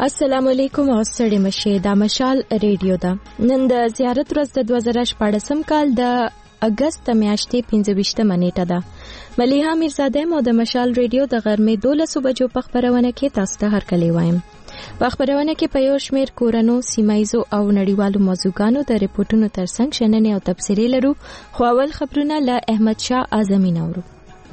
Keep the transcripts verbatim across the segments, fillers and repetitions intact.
السلام علیکم او ستړي مشه د مشال ریډیو دا نن د زیارت ورځ د دوه زره شپږم کال د اگست میاشتې پنځه ویشتمه نیټه ده. ملیحه میرزاده مو د مشال ریډیو د غرمې دولسو بجو په خبرونه کې تاسو ته هرکلی وایم. په خبرونه کې په یو شمېر کورنو سیمایزو او نړیوالو موضوعګانو د ریپورتونو ترڅنګ شننې او تبصرې لرو. خو اول خبرونه له احمد شاه اعظمي نورو.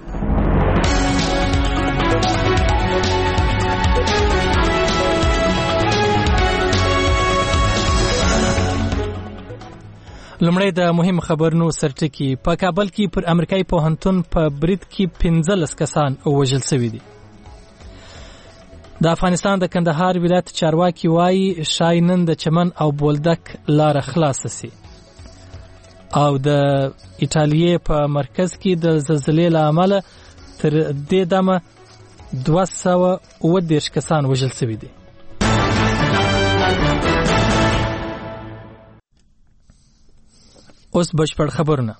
لمړی د مهم خبرونو سرټکی. په کابل کې پر امریکایي پوهنتون په برید کې پنځلس کسان وژل شوي دي. د افغانستان د کندهار ولایت چارواکي وایي شاید نن د چمن او بولدک لاره خلاصه سي. او د ایټالیې په مرکز کې د زلزلې له امله تر دې دمه دوه سوه اووه دېرش کسان وژل شوي دي. اوس بشپړ خبرونه.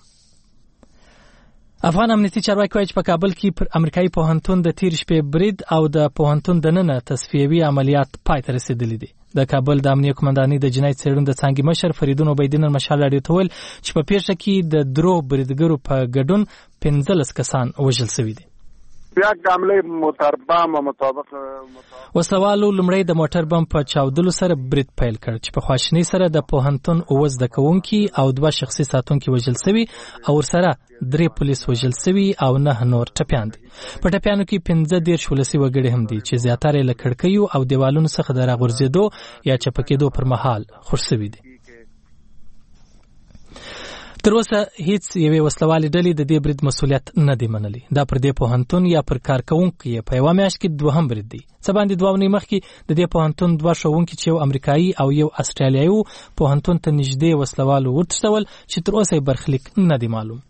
افغان امنیتي چارواکي وایي چې په کابل کې پر امریکایي پوهنتون د تیر شپې برید او د پوهنتون دننه تصفیوي عملیات پای ته رسیدلي دي. د کابل د امنیه قومندانۍ د جنایت څېړنو د څانګې مشر فریدون عبیدین مشال راډیو ته ویل چې په پیښه کې د درو بریدګرو په ګډون پنځلس کسان وژل شوي دي. بیا حمله موټر بم مطابق وسوالو لمړی د موټر بم په چاودلو سره برید پیل کړ چې په خواشنۍ سره د پوهنتون اوه زده کوونکي او دوه شخصي ساتونکي وژل شوي او ورسره درې پولیس وژل شوي او نه نور ټپیان دي. په ټپیانو کې پنځه دېرش ولسي وګړي هم دي چې زیاتره له کړکیو او دیوالونو څخه د راغورځېدو یا چپه کېدو پر مهال خور شوي دي. تر اوسه هیڅ یوې وسلوالې ډلې د دې برید مسؤلیت نه دی منلی. دا پر دې پوهنتون یا پر کارکوونکو یې په یوه میاشت کې دوهم برید دی. څه باندې دوه اونۍ مخکې د دې پوهنتون دوه ښوونکي چې یو امریکایي او یو استرالیایي وو پوهنتون ته نږدې وسلوالو وتښتول چې تر اوسه یې برخلیک نه دی معلوم.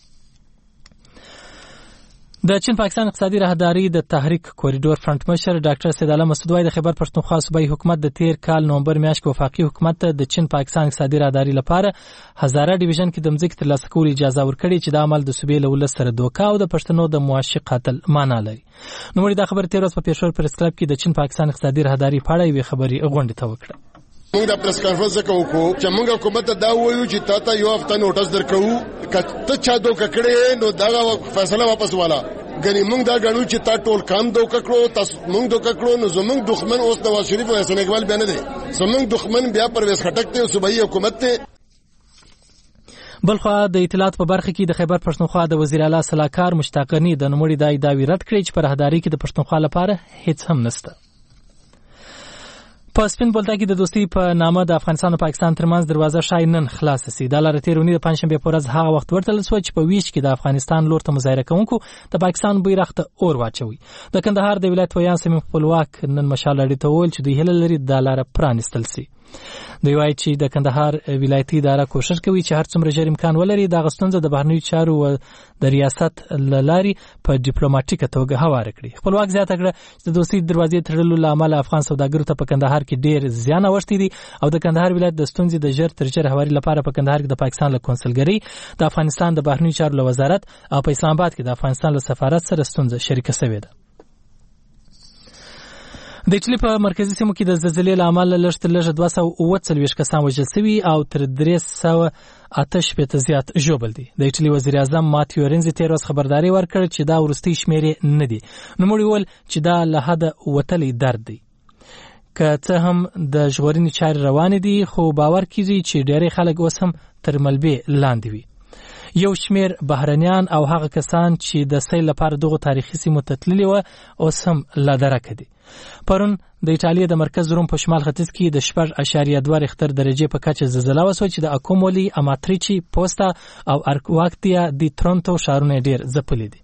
د چین پاکستان اقتصادي راهداري د تحریک کوریډور فرنٹ مشر ډاکټر سید الله مسعود وایي د خیبر پښتونخوا صوبایي حکومت د تیر کال نومبر میاشت کې وفاقي حکومت ته د چین پاکستان اقتصادي راهداري لپاره هزاره ډیویژن کې د مځکې ترلاسه کولو اجازه ورکړې چې د عمل د صوبې له ولس سره دوکه او د پښتنو د معاشق قاتل معنا لري. نوموړي دا خبره تیر ورځ په پېښور پریس کلب کې د چین پاکستان اقتصادي راهداري په اړه یوې خبرې غونډې ته وکړه. موږ د پریس کانفرنس وکړو چې موږ حکومت ته دا وایو چې تا ته یو هفته نوټس درکو کته چا دوکه کړې نو دا فیصله واپس والا غني موږ دا غنو چې تا ټول کام دوکه کړو تاسو موږ دوکه کړو نو زموږ دښمن اوس نواز شریف او حسن اقبال بیان دي زموږ دښمن بیا پرویز خټک ته صوبایي حکومت ته. بلخو د اطلاعات په برخه کې د خیبر پښتونخوا د وزیر اعلی صلاحکار مشتاق غنی د نوموړي د ادعاوی رد کړې چې په راهداري کې د پښتونخوا لپاره هیڅ هم نشته. په سپین بولدک کې د دوستۍ په نامه د افغانستان او پاکستان ترمنځ دروازه شاید نن خلاصه سي. د لاره تیر اونۍ د پنجشنبې په ورځ هغه وخت ورته لسوه چې په ویش کې د افغانستان لور ته مظاهره کوونکو د پاکستان بیرغ ته اور واچوي. د کندهار د ولایت ویان سیمې خپلواک نن مشال اړې ته وویل چې دوی هیله لري د لاره پرانیستل سي. دوی وایي چې د کندهار ولایتي اداره کوشش کوي چې هر څومره ژر امکان ولري د غستونزه د بهرنیو چارو او د ریاست لاري په ډیپلوماټیکه توګه هواره کړي. خپلواک زیاته کړه چې د دوستۍ دروازې تړلو له امله افغان سوداګرو ته په کندهار کې ډېر زیان اوښتی دي او د کندهار ولایت د ستونزې د ژر تر ژره هواري لپاره په کندهار کې د پاکستان له کونسلګرۍ د افغانستان د بهرنیو چارو له وزارت او په اسلام آباد کې د افغانستان له سفارت سره ستونزه شریکه شوې ده. د ایټالي په مرکزي سیمو کې د زلزلې له امله لږ تر لږه دوه سوه اووه څلوېښت کسان وژل شوي او تر درې سوه اته شپېته زیات ژوبل دي. د ایټالي وزیر اعظم ماتیو رینزي تېره ورځ خبرداری ورکړ چې دا وروستۍ شمېرې نه دي. نوموړي وویل چې دا له حده وتلی درد دی. که څه هم د ژغورنې چارې روانې دي خو باور کیږي چې ډېری خلک اوس هم تر ملبې لاندې وي. یو شمیر بهرنیان او هغه کسان چې د سیل لپاره دغه تاریخي سیمو ته تللي وو اوس هم لا درکه دي. پرون د ایټالیا د مرکز روم په شمال ختیځ کې د شپږ اعشاریه دوه ریختر درجې په کچه زلزله وسوه چې د اکومولی، اماتریچی، پوستا او ارکواکتیا د تورنټو ښارونه ډېر ځپلي دي.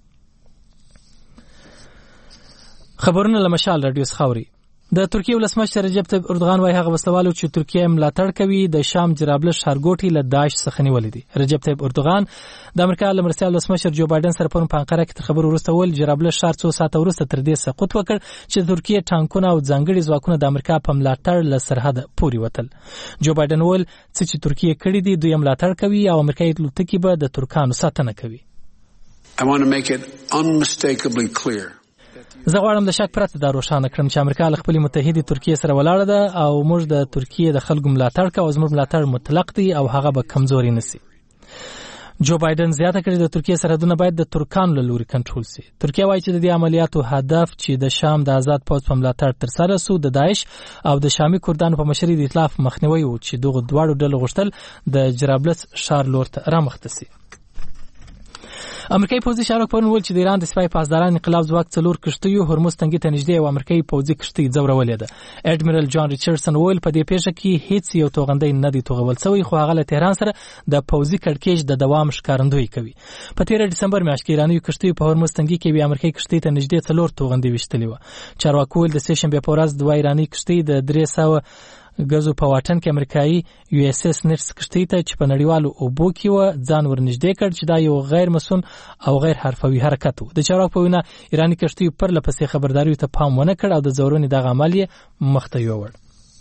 خبرونه له مشال راډیو څخه اوري. د ترکیې ولسمشر رجب طیب اردوغان وايي هغه وسلوالو چې ترکیه ملاتړ کوي د شام جرابلس ښارګوټي له داعش څخه نیولې دي. رجب طیب اردوغان د امریکا له مرستیال ولسمشر جو بایدن سره پرون په انقره کې تر خبرو وروسته ویل جرابلس ښار څو ساعته وروسته تر دې سقوط وکړ چې ترکیه ټانکونه او ځانګړي ځواکونه د امریکا په ملاتړ له سرحد پورې وتل. جو بایدن ویل چې ترکیه کړي دي دوی ملاتړ کوي او امریکایي الوتکې به د ترکانو ساتنه کوي. I want to make it unmistakably clear. زه غواړم د شک پرته دا روښانه کړم چې امریکا له خپلې متحدې ترکیې سره ولاړه ده او موږ د ترکیې د خلکو ملاتړ کوو او زموږ ملاتړ مطلق دی او هغه به کمزوري نشي. جو بایدن زیاته کړې د ترکیې سرحدونه باید د ترکانو له لوري کنټرول شي. ترکیه وایي چې د دې عملیاتو هدف چې د شام د آزاد پوځ په ملاتړ ترسره سو د داعش او د شامي کردانو په مشرۍ د ائتلاف مخنیوي و چې دغه دواړو ډلو غوښتل د جرابلس ښار لور ته رامخته شي. امریکایي پوځي شارک پرون ویل چې د ایران د سپای پاسداران انقلاب ځواک څلور کښتیو هرمز تنګي ته نږدې یو امریکایي پوځي کښتۍ ځورولې ده. اډمیرل جان ریچارډسن ویل په دې پیښه کې هیڅ یو توغندی نه دی توغول شوی، خو هغه له تهران سره د پوځي کړکېچ د دوام ښکارندویي کوي. په تیر ډسمبر میاشت کې ایراني کښتۍ په هرمز تنګي کې یو امریکایي کښتۍ ته نږدې څلور توغندي وشتلې و. چارواکو د سه شنبه په ورځ دوه ایراني کښتۍ د درې سوه غزو په واټن کې امریکایي یو اس اس نټس کښتۍ ته چې په نړیوالو اوبو کې و ځان ورنږدې کړ چې دا یو غیر مسون او غیر حرفوي حرکت و. د چارواکو په وینا ایراني کښتۍ پر لپسې خبرداري ته پام ونه کړ او د زورونې دغه عمل یې مخ ته یووړ.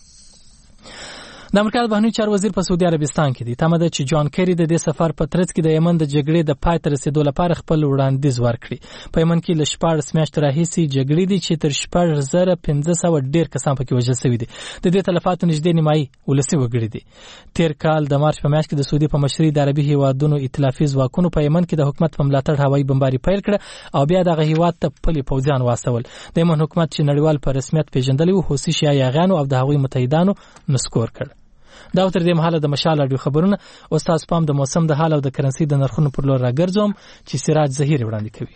د امریکا د بهرنیو چارو وزیر په سعودي عربستان کې دی. تمه ده چې جان کری د دې سفر په ترڅ کې د یمن د جګړې د پای ته رسیدو لپاره خپل وړاندیز ورکړي. په یمن کې له شپاړس میاشتې راهیسې جګړې دي چې تر شپږ زره پنځه سوه ډېر کسان پکې وژل شوي دي. د دې تلفاتو نږدې نیمایي ولسي وګړي دي. تیر کال د مارچ په میاشت کې د سعودي په مشرۍ د عربي هیوادونو ائتلافي ځواکونو په یمن کې د حکومت په ملاتړ هوایي بمباري پیل کړه او بیا دغه هیواد ته پلي پوځیان واستول. د یمن حکومت چې نړیوال په رسمیت پیژندلی و حوثي شیعه یاغیانو او د هغوی متحدانو نسکور کړ. دا تر دې مهاله د مشال اډیو خبرونه او تاسو پام د موسم د حال او د کرنسي د نرخونو پر لور راګرځوم چې سراج زهیر وړاندې کوي.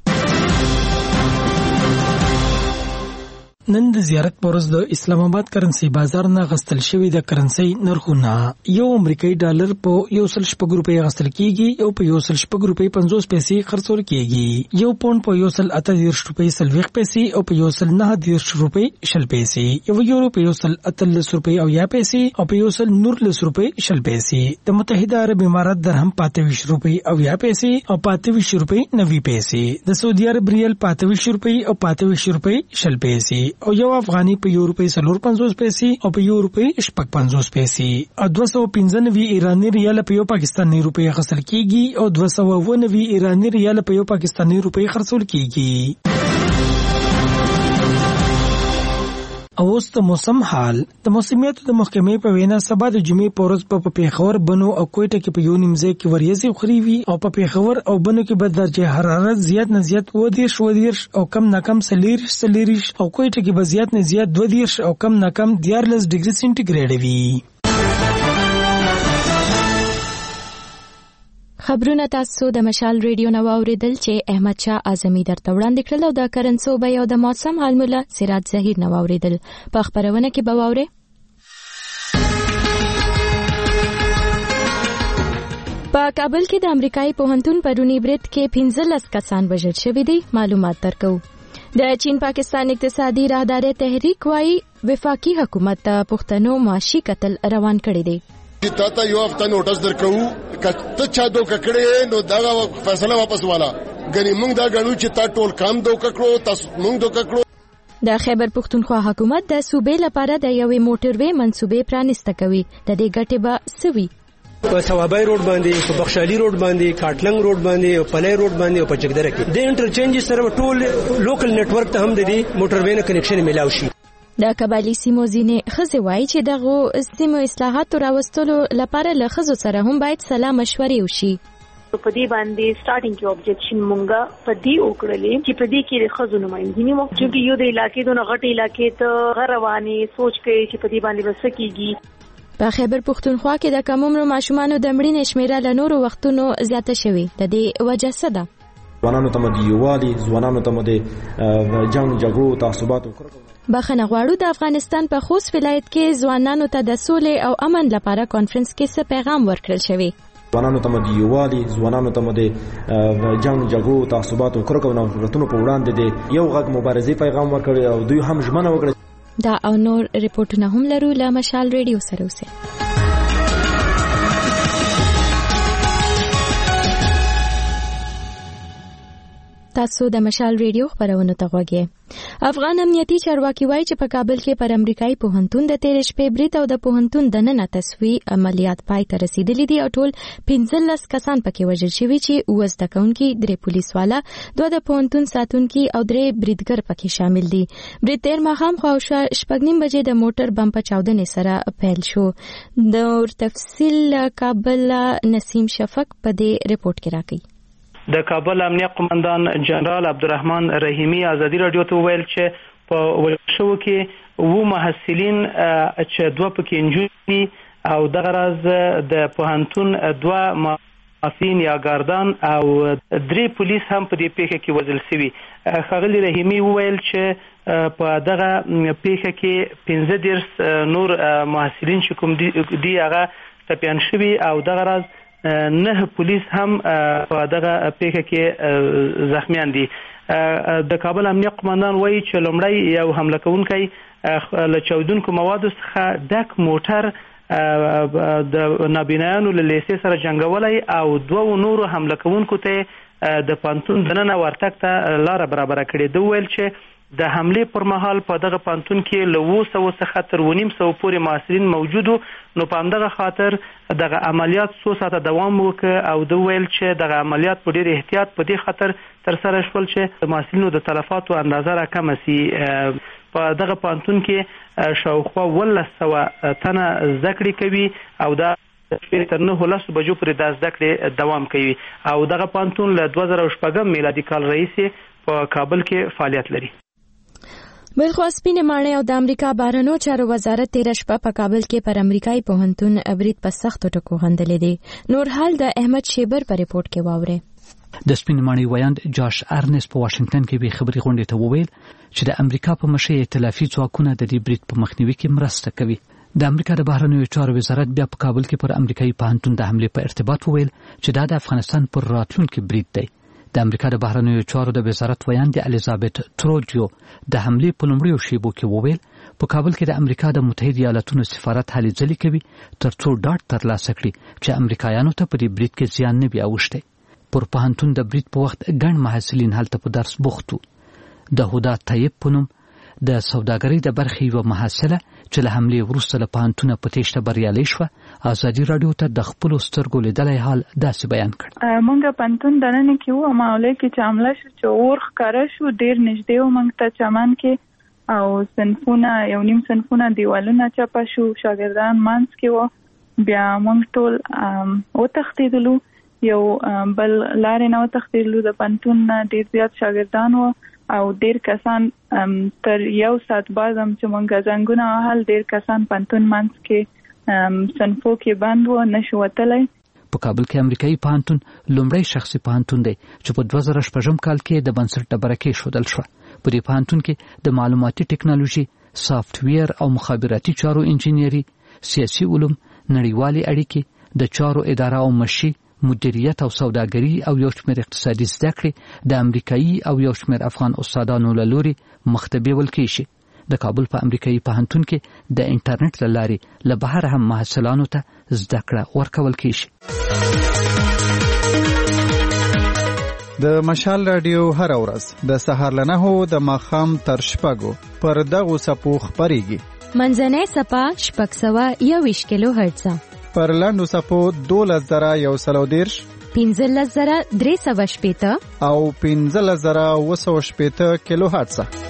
نن د زیارت پرز د اسلام آباد کرنسي بازار نه غستل شوی د کرنسي نرخونه یو امریکایي ډالر په یو سل شپږ روپۍ غستل کیږي او په یو سل شپږ روپۍ پنځوس پیسې خرڅول کیږي. یو پاونډ په یو سل اته دیرش روپۍ سلويخ پیسې او په یو سل نه دیرش روپۍ شل پیسې. یو یورو په یو سل اتلس روپۍ او یا پیسې او په یو سل نورلس روپۍ شل پیسې. د متحده عرب امارات درهم پاتویش روپۍ او یا پیسې او پاتویش روپۍ نوي پیسې. د سعودي عرب ریال پاتویش روپۍ او پاتویش روپۍ شل پیسې او یو افغاني په یو روپۍ سلور پنځوس پیسې او په یو روپۍ شپږ پنځوس پیسې. او دوه سوه پنځه نوي ایراني ریال په یو پاکستاني روپۍ اخیستل کیږي او دوه سوه اووه نوي ایراني ریال په یو پاکستاني روپۍ خرڅول کیږي. او اوس د موسم حال. د موسمیاتو د محکمې په وینا سبا د جمعې په ورځ په پیښور، بنو او کوټه کې په یو نیم ځای کې وریځې خوري وي او په پیښور او بنو کې به درجه حرارت زیات نه زیات اووه دیرش اووه دیرش او کم نه کم څلېرویشت څلېرویشت او کوټه کې به زیات نه زیات دوه دیرش او کم نه کم دیارلس ډګري سینټیګریډ وي. خبرونه تاسو د مشال ریډیو نو اوریدل چې احمد شاه اعظمي درته وړاندې کړل او د کرنسو به یو د موسم حال مولا سراج زهیر نو اوریدل. په خبرونه کې به واوري په کابل کې د امریکایي پوهنتون پرونی برید کې پنځلس کسان وژل شوي دي. معلومات درکو. د چین پاکستان اقتصادي راهداري تحریک وايي وفاقي حکومت ته پښتنو معاشي قتل روان کړی دی. چې تا ته یو هفته نوټس درکو کته چا دو ککړې نو دا فیصله واپس والا غني موږ دا غنو چې تا ټول کام دو ککړو تاسو موږ دو ککړو. د خیبر پختونخوا حکومت د صوبې لپاره د یوې موټروي منصوبې پرانسته کوي. د دې ګټې به سوي په ثوابای روډ باندې، په بخشالي روډ باندې، کاټلنګ روډ باندې او پلای روډ باندې او په جګدره کې د انټرچینج سره ټول لوکل نتورک ته هم د دې موټروي نه کنیکشن ملاوي شي. د قبایلی سیمو ځینې ښځې وایي چې دغه سیمو اصلاحاتو راوستلو لپاره له ښځو سره هم باید سلا مشورې وشي. په دې باندې سٹارټینګ کې objection مونږه په دې وکړلې چې په دې کې د ښځو نمائندګي مو چې یو د علاقې دونه غټ علاقې ته غرواني سوچ کوي چې په دې باندې وسکیږي. په خیبر پختونخوا کې د کم عمر ماشومانو د مړینې شمیره له نورو وختونو زیاته شوې. د دې وجه څه ده؟ ځوانانو ته د یووالي، ځوانانو ته د جنگ جګړو تعصباتو بخښنه غواړو. د افغانستان په خوست ولایت کې ځوانانو ته د سولې او امن لپاره کانفرنس کې څه پیغام ورکړل شوی؟ ځوانانو ته د یووالي، ځوانانو ته د جنگ جګړو تعصباتو کرکو او نفرتونو په وړاندې د یو غږ مبارزې پیغام ورکړی او دوی هم ژمنه وکړه. دا او نور ریپورتونه هم لرو له مشال ریډیو سره اوسئ. تاسو د مشال ریډیو خبرونه ته غوږی. افغان امنیتي چارواکي وایي چې په کابل کې پر امریکایي پوهنتون د تېرې شپې برید او د پوهنتون دننه تصفیې عملیات پای ته رسیدلي دي او ټول پنځلس کسان پکې وژل شوي چې اووه زده کوونکي، درې پولیس والا، دوه د پوهنتون ساتونکي او درې بریدګر پکې شامل دي. برید تېر ماښام خواوشا شپږ نیم بجې د موټر بم په چاودنې سره پیل شو. د تفصیل کابل نسیم شفق په دې رپورټ کې راکوي. د کابل امنیه قومندان جنرال عبدالرحمن رحیمی ازادي رادیو ته وویل چې په ورشو کې وو محصلین چې دوه پکې نجونې او دغه راز د پوهنتون دوه محافظین یا ګاردان او درې پولیس هم په دې پیښه کې وژل شوي. ښاغلي رحیمی وویل چې په دغه پیښه کې پنځه دېرش نور محصلین چې کوم دي هغه ټپیان شوي او دغه راز نه پولیس هم په دغه پیښه کې زخمیان دي. د کابل امنیه قومندان وایي چې لومړی یو حمله کوونکی له چاودونکو موادو څخه ډک موټر د نابینایانو له لیسې سره جنګولی او دوو نورو حمله کوونکو ته د پوهنتون دننه ورتګ ته لاره برابره کړې. ده وویل چې د حملې پر مهال په دغه پوهنتون کې له اووه سوو څخه تر اووه نیم سوو پورې محصلین موجود وو. نو په همدغه خاطر دغه عملیات څو ساعته دوام وکړ او ده ویل چې دغه عملیات په ډېر احتیاط په دې خاطر ترسره شول چې د محصلینو د تلفاتو اندازه راکمه سي. په دغه پوهنتون کې شاوخوا اوولس سوه تنه زده کړې کوي او دا تر نهو لسو بجو پورې دا زده کړې دوام کوي او دغه پوهنتون له دوه زره شپږم میلادي کال راهیسې په کابل کې فعالیت لري. بلخوا سپینې ماڼۍ او د امریکا بهرنیو چارو وزارت تېره شپه په کابل کې پر امریکایي پوهنتون برید په سختو ټکو غندلی دی. نور حال د احمد شیبر په ریپورټ کې واورئ. د سپینې ماڼۍ ویاند جاش ارنس په واشنگټن کې به خبري غونډې ته وویل چې د امریکا په مشرۍ ائتلافي ځواکونه د دې برید په مخنیوي کې مرسته کوي. د امریکا د بهرنیو چارو وزارت بیا په کابل کې پر امریکایي پوهنتون د حملې په ارتباط وویل چې دا د افغانستان پر راتلونکي برید دی. د امریکا د بهرنیو چارو د وزارت ویاند الیزابت تروجیو د حملې په لومړیو شیبو کې وویل په کابل کې د امریکا د متحده ایالاتونو سفارت هلې ځلې کوي ترڅو ډاډ ترلاسه کړي چې امریکایانو ته په دې برید کې زیان نه وي اوښتی. پر پوهنتون د برید په وخت ګڼ محصلین هلته په درس بوخت وو. د هدا طیب په نوم د سوداګرۍ د برخې یوه محصله چې له حملې وروسته له پوهنتونه په تېښته بریالۍ شوه ازادي راډیو ته د خپلو سترګو لیدلی حال داسې بیان کړ. موږ پوهنتون دننه کې وو او معاملې کې چې حمله شو چې اور ښکاره شو ډېر نږدې وو موږ ته چمن کې او صنفونه یو نیم صنفونه دیوالونه چپه شو شاګردان منځ کې وو. بیا موږ ټول وتښتېدلو یو بل لارې نه وتښتېدلو. د پوهنتون نه ډېر زیات شاګردان وو او ډېر کسان تر یو ساعت بعد هم چې موږ زنګونه وهل ډېر کسان پوهنتون منځ کې صنفو کې بند وو نشو وتلی. په کابل کې امریکایي پوهنتون لومړی شخصي پوهنتون دی چې په دوه زره شپږم کال کې د بنسټ ډبره کېښودل شوه. په دې پوهنتون کې د معلوماتي ټکنالوژي، سافټویر او مخابراتي چارو انجینري، سیاسي علوم، نړیوالې اړیکې، د چارو اداره او مشي، مدیریت او سوداګري او یو شمېر اقتصادي زده کړې د امریکایي او یو شمېر افغان استادانو له لوري مخته بیول کېږي. د کابل په امریکایي پوهنتون کې د انټرنیټ له لارې له بهر هم محصلانو ته زده کړه ورکول کېږي. د مشال رادیو هر ورځ د سهار له نهو د ماښام تر شپږو پر دغو څپو خپرېږي. منځنۍ څپه شپږ سوه یوویشت کیلو هرټزه، پر لاندو څپو دولس زره یو سل او دېرش، پنځلس زره درې سوه شپېته او پنځلس زره اووه سوه شپېته کیلو هرټزه.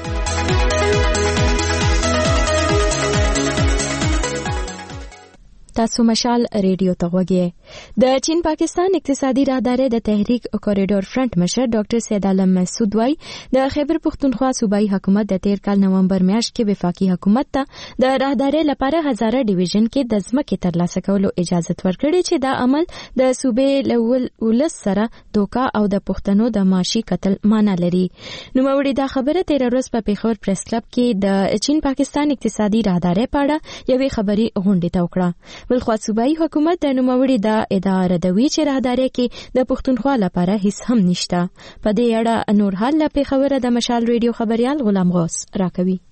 تاسو مشال ریډیو ته غوږی. د چین پاکستان اقتصادي راهدارۍ د تحریک کوریډور فرنٹ مشر ډاکټر سید عالم مسعود وایي د خیبر پختونخوا صوبایي حکومت د تیر کال نومبر میاشت کې وفاقي حکومت ته د راهدارۍ لپاره هزاره ډیویژن کې د ځمکې ترلاسه کولو اجازه ورکړې چې دا عمل د صوبې له ولس سره دوکا او د پښتنو د معاشي قتل معنا لري. نوموړي دا خبره تیر ورځ په پیښور پریس کلب کې د چین پاکستان اقتصادي راهدارۍ په اړه یوې خبري غونډې ته وکړه. بلخوا صوبایي حکومت د نوموړي دا ادعا ردوي چې راهدارۍ کې د پښتونخوا لپاره هیڅ هم نشته. په دې اړه نور حال له پیښوره د مشال ریډیو خبريال غلام غوث راکوي.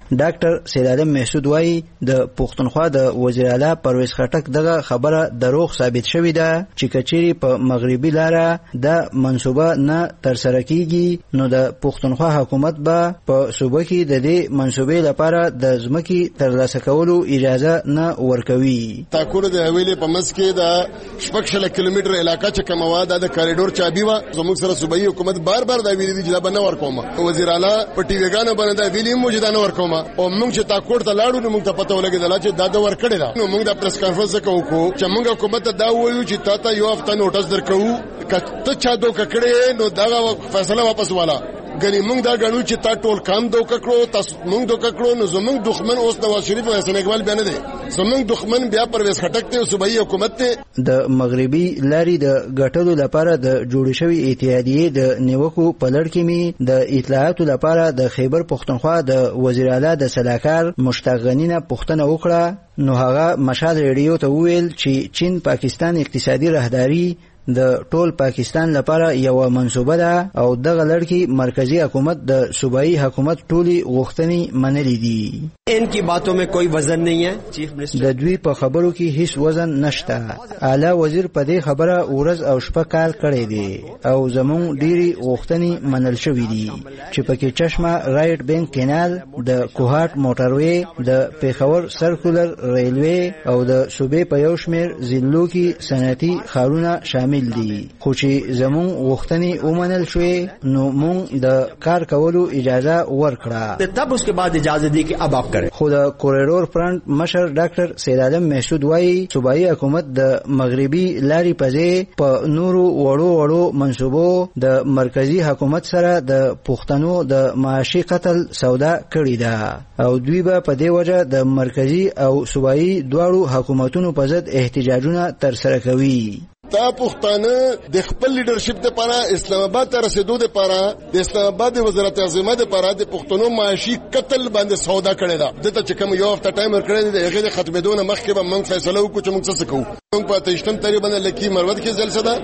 ډاکټر سید عالم محسود وایي د پښتونخوا د وزیر اعلی پرویز خټک دغه خبره دروغ ثابت شوې ده چې کچېرې په مغربي لاره د منصوبه نه ترسره کیږي نو د پښتونخوا حکومت به په صوبه کې د دې منصوبې لپاره د ځمکې ترلاسه کولو اجازه نه ورکوي. تاکور د حویلې په منځ کې د شپږ شل کیلومتر علاقه چې کومه وه دا د کاریډور چابي وه. زموږ سره صوبایي حکومت بار بار دا ویلي دي چې دا به نه ورکوم. وزیر اعلی په ټي ویګانو باندې دا ویلي مو چې دا نه ورکوم او موږ چې تاکور ته لاړو نو موږ ته پته ولګېدله چې دا د ورکړې ده. نو موږ د پریس کانفرنس وکړو چې موږ حکومت ته دا ووایو چې تا ته یو هفته نوټس درکوو که ته چا دوکه کړې نو دغه فیصله واپس والا ګنې موږ دا ګڼو چې تا ټول کام دوکه کړو تاسو موږ دوکه کړو نو زموږ دښمن اوس نواز شریف او حسن اقبال بیا نه دی. زموږ دښمن بیا پرویز خټک دی او صوبایي حکومت دی. د مغربي لارې د ګټلو لپاره د جوړې شوې اتحادیې د نیوکو په لړ کې مې د اطلاعاتو لپاره د خیبر پښتونخوا د وزیر اعلی د سلاکار مشتاق غني نه پوښتنه وکړه نو هغه مشال ریډیو ته وویل چې چین پاکستان اقتصادي راهداري د ټول پاکستان لپاره یو منصوبه ده او دغه لړ کې مرکزی حکومت د صوبایي حکومت ټولي غوښتنې منلې دي. ان کی باتوں میں کوئی وزن نہیں ہے. چیف منسٹر د دوی په خبرو کې هیڅ وزن نشته. اعلی وزیر په دې خبره ورځ او شپه کار کړی دی او زموږ ډيري غوښتنې منل شوې دي چې پکې چشمه رایټ بینک کینال د کوهاټ موټروي د پیښور سرکولر ریلوي او د صوبې په یو شمېر ضلعو کې صنعتي ښارونه شامل دي. خو چې زموږ غوښتنې ومنل شوې نو موږ د کار کولو اجازه ورکړه. تب اس کے بعد اجازه دی کہ اب آپ کریں. خو د کوریډور فرنٹ مشر ډاکټر سید عالم محسود وایي صوبایي حکومت د مغربي لارې په ځای په نورو وړو وړو منصوبو د مرکزی حکومت سره د پښتنو د معاشي قتل سودا کړې ده او دوی به په دې وجه د مرکزی او صوبایي دواړو حکومتونو په ضد احتجاجونه ترسره کوي. تا پښتانه د خپل لیډرشپ لپاره اسلام آباد ته رسیدو لپاره د اسلام آباد د وزارت اعظم لپاره د پښتنو معاشي قتل باندې سودا کړی دا دته چې کوم یو هفته ټایم ورکړی دی هغه د ختمېدو نه مخکې به موږ فیصله وکړو چې موږ څه کوو. موږ په تیشتم تاریخ باندې لکی مروت کې جلسه ده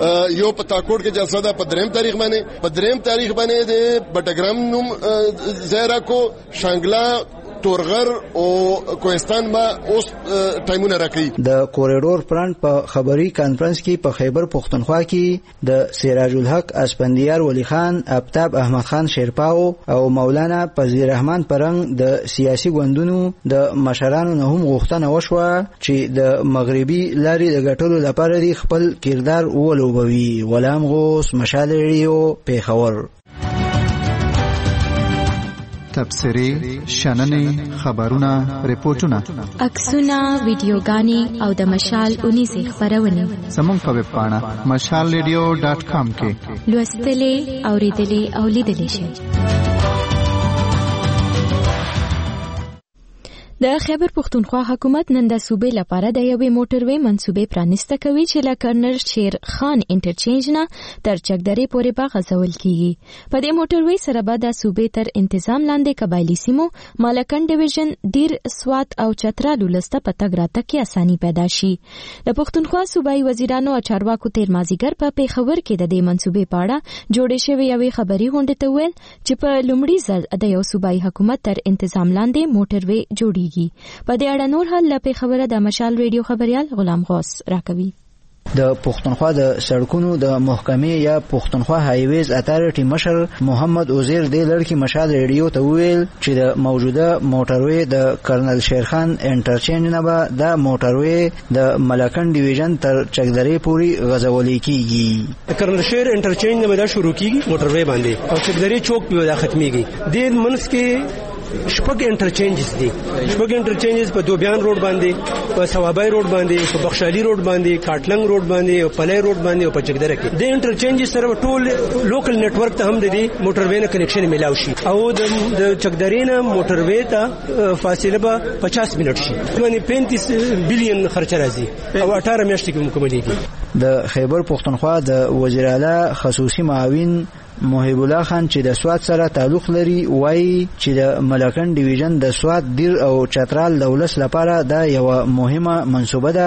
یو په تاکوړ کې جلسه ده په دریم تاریخ باندې په دریم تاریخ باندې د بټګرام نوم زیرا کو شانګلا تورغر او کوهستان ما اوس ټایمونه راکړي. د کوریډور فرنٹ په خبري کانفرنس کې په خیبر پښتونخوا کې د سراج الحق اسپندیار ولی خان آفتاب احمد خان شیرپاو او مولانا فضل الرحمن پرنګ د سیاسي ګوندونو د مشرانو نه هم غوښتنه وشوه چې د مغربي لارې د ګټلو لپاره دی خپل کردار ولوبوي. غلام غوث، مشال ریډیو، پیښور. تبصرې، شننې، خبرونه، ریپورتونه، عکسونه، ویډیوګانې او د مشال اونیزې خبرونه زموږ په ویب پاڼه مشال ریډیو ډاټ کام کې لوستلې، اوریدلې او لیدلې شئ. د خیبر پښتونخوا حکومت نن د صوبې لپاره د یوې موټروي منصوبې پرانیسته کوي چې له کرنل شیر خان انټرچینج نه تر چکدرې پورې به غځول کیږي. په دې موټروي سره به د صوبې تر انتظام لاندې قبایلي سیمو مالکن ډیویژن، دیر، سوات او چترال ولسته په تګ راتګ کې اساني پیدا شي. د پښتونخوا صوبایي وزیرانو او چارواکو تیر مازیګر په پیښور کې د دې منصوبې په اړه جوړې شوې یوې خبري غونډې ته ویل چې په لومړي ځل د یو صوبایي حکومت تر انتظام لاندې موټروي جوړي. په دې اړه نور حل لپاره خبره د مشال ریډیو خبريال غلام غوث راکوي. د پښتونخوا د سړکونو د محکمې یا پښتونخوا هایویز اتارټي مشر محمد عزیر د لړکی مشال ریډیو ته ویل چې د موجوده موټروي د کرنل شیرخان انټرچینج نه به د موټروي د ملکن ډیویژن تر چکدرې پورې غځولې کیږي. کرنل شیر انټرچینج نه به شروع کیږي موټروي باندې او چکدرې چوک په دا ختميږي. د منس کې شپږ انټرچینجز دي. شپږ انټرچینجز په دوبیان روډ باندې، په ثوابای روډ باندې، په بخشالي روډ باندې، کاټلنګ روډ باندې او پلای روډ باندې او په چکدره کې. د انټرچینجز سره ټول لوکل نتورک ته هم د دې موټروي نه کنیکشن ملاو شي او د چکدرې نه موټروي ته فاصله به پچاس منټ شي. یعنی پینتیس بلین خرچ راځي او اټھارہ میاشتې کې مکملېږي. د خیبر پښتونخوا د وزیر اعلی خصوصي معاون محب الله خان چې د سواد سره تعلق لري وایي چې د ملکن ډیویژن د سواد، دیر او چترال د ولس لپاره دا یو مهمه منصوبه ده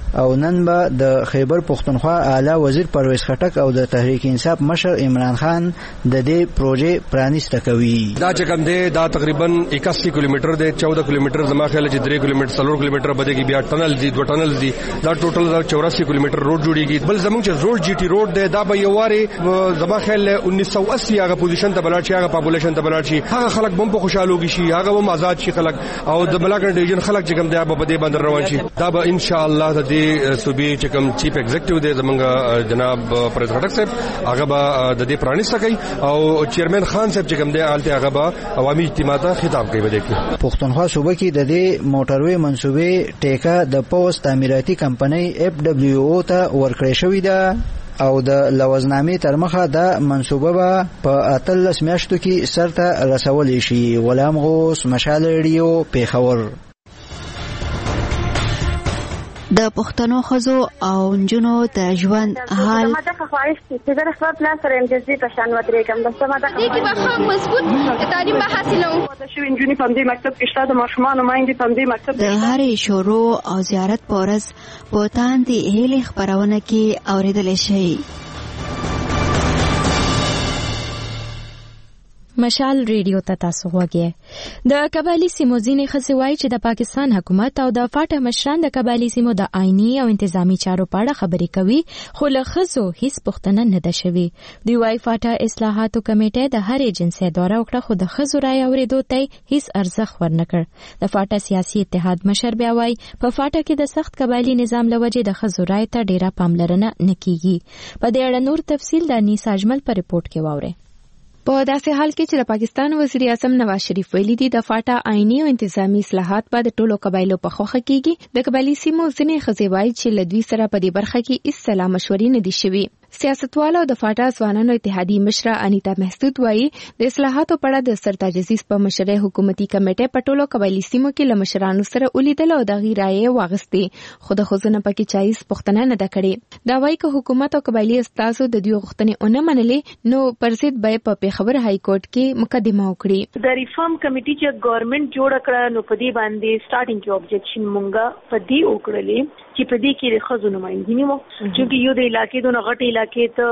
او نن به د خیبر پختونخوا اعلی وزیر پرویز خټک او د تحریک انصاف مشر عمران خان د دې پروژې پرانیسته کوي. دا چې کوم دی دا تقریبا اکاسی کیلومتر دی، چودہ کیلومتر زما خیال چې درې کیلومتر څلور کیلومتر بده کې بیا ټنل دي، دوه ټنل دي، دا ټوټل چوراسی کیلومتر روډ جوړیږي. بل زمونږ چې روډ جی ټي روډ دی دا به یو واري زما خیال انیس سو اسی هغه پوزیشن ته بلار شي، هغه پاپولیشن ته بلار شي، هغه خلک بم په خوشاله شي، هغه هم آزاد شي خلک، او د ملاکنډ ډیویژن خلک چې کوم دی په دې باندې روان شي. دا به ان شاء الله د دې صوبې چې کوم چیف ایگزیکټیو دی زمونږ جناب پرویز خټک صاحب هغه به د دې پرانیسته کوي او چیرمن خان صاحب چې کوم دی حالت هغه به عوامي اجتماع ته خطاب کوي. بده کې پښتونخوا صوبه کې د دې موټروي منصوبې ټیکه د پوسټ تعمیراتي کمپنۍ اف دبليو او ته ورکړې شوې ده او د لوزنامې تر مخه د منصوبه به په اتلس میاشتو کې سرته رسولې شي. غلام غوث، مشال ریډیو، پیښور. د پښتنو ښځو او نجونو د ژوند حال ما ته خواهش چې د خپل پلان سره امجزي په شان ودرېږم. بس ما ته کې به هم مضبوط تعلیم به حاصلوم. د شوي نجونې په دې مکتب کې شته، د ماشومانو میندې په دې مکتب د هرې شروع او زیارت په ورځ په تاندې هیلې خپرونه کې اورېدلی شي. مشال ریډیو ته تاسو غوږی. د قبایلی سیمو ځینې ښځې وایي چې د پاکستان حکومت او د فاټه مشران د قبایلی سیمو د آئینی او انتظامی چارو په اړه خبرې کوي، خو له ښځو هیڅ پوښتنه نه ده شوې. دوی وایي فاټه اصلاحاتو کمیټې د هرې جنسي دوره وکړه، خو د ښځو رایې اورېدو ته هیڅ ارزښت ورنه کړ. د فاټه سیاسي اتحاد مشر بیا وایي په فاټه کې د سخت قبایلی نظام له وجې د ښځو رایې ته ډیره پاملرنه نه کیږي. په دې اړه نور تفصیل د انیس اجمل په ریپورت کې واورئ. په داسې حال کې چې د پاکستان وزیر اعظم نواز شریف ویلي دي د فاټا آئینی او انتظامی اصلاحات به د ټولو قبایلو په خوښه کیږي، د قبایلی سیمو ځینې ښځې وایي چې له دوی سره په دې برخه کې هیڅ سلا مشورې نه دي شوي. سیاستوال او د فاټا ځوانانو اتحادیې مشره انیتا محسود وایي د اصلاحاتو په اړه د سرتاج عزیز په مشرۍ حکومتي کمیټې په ټولو قبایلی سیمو کې له مشرانو سره ولیدل او د غیر رایې واغستې، خو د ښځو نه پکې چا هیڅ پوښتنه نه ده کړې. دا وایي که حکومت او قبایلی استازو د دوی غوښتنې ونه منلې نو پر ضد به په پیښور های کورټ کې مقدمه وکړي. د ریفارم کمیټي چې ګورنمنت جوړ کړه نو په دې باندې سٹارټینګ کې اوبجیکشن مونږه په دې وکړلې چې په دې کې د ښځو نمائندګي نه وو، چې یو د علاقې د غټ علاقې ته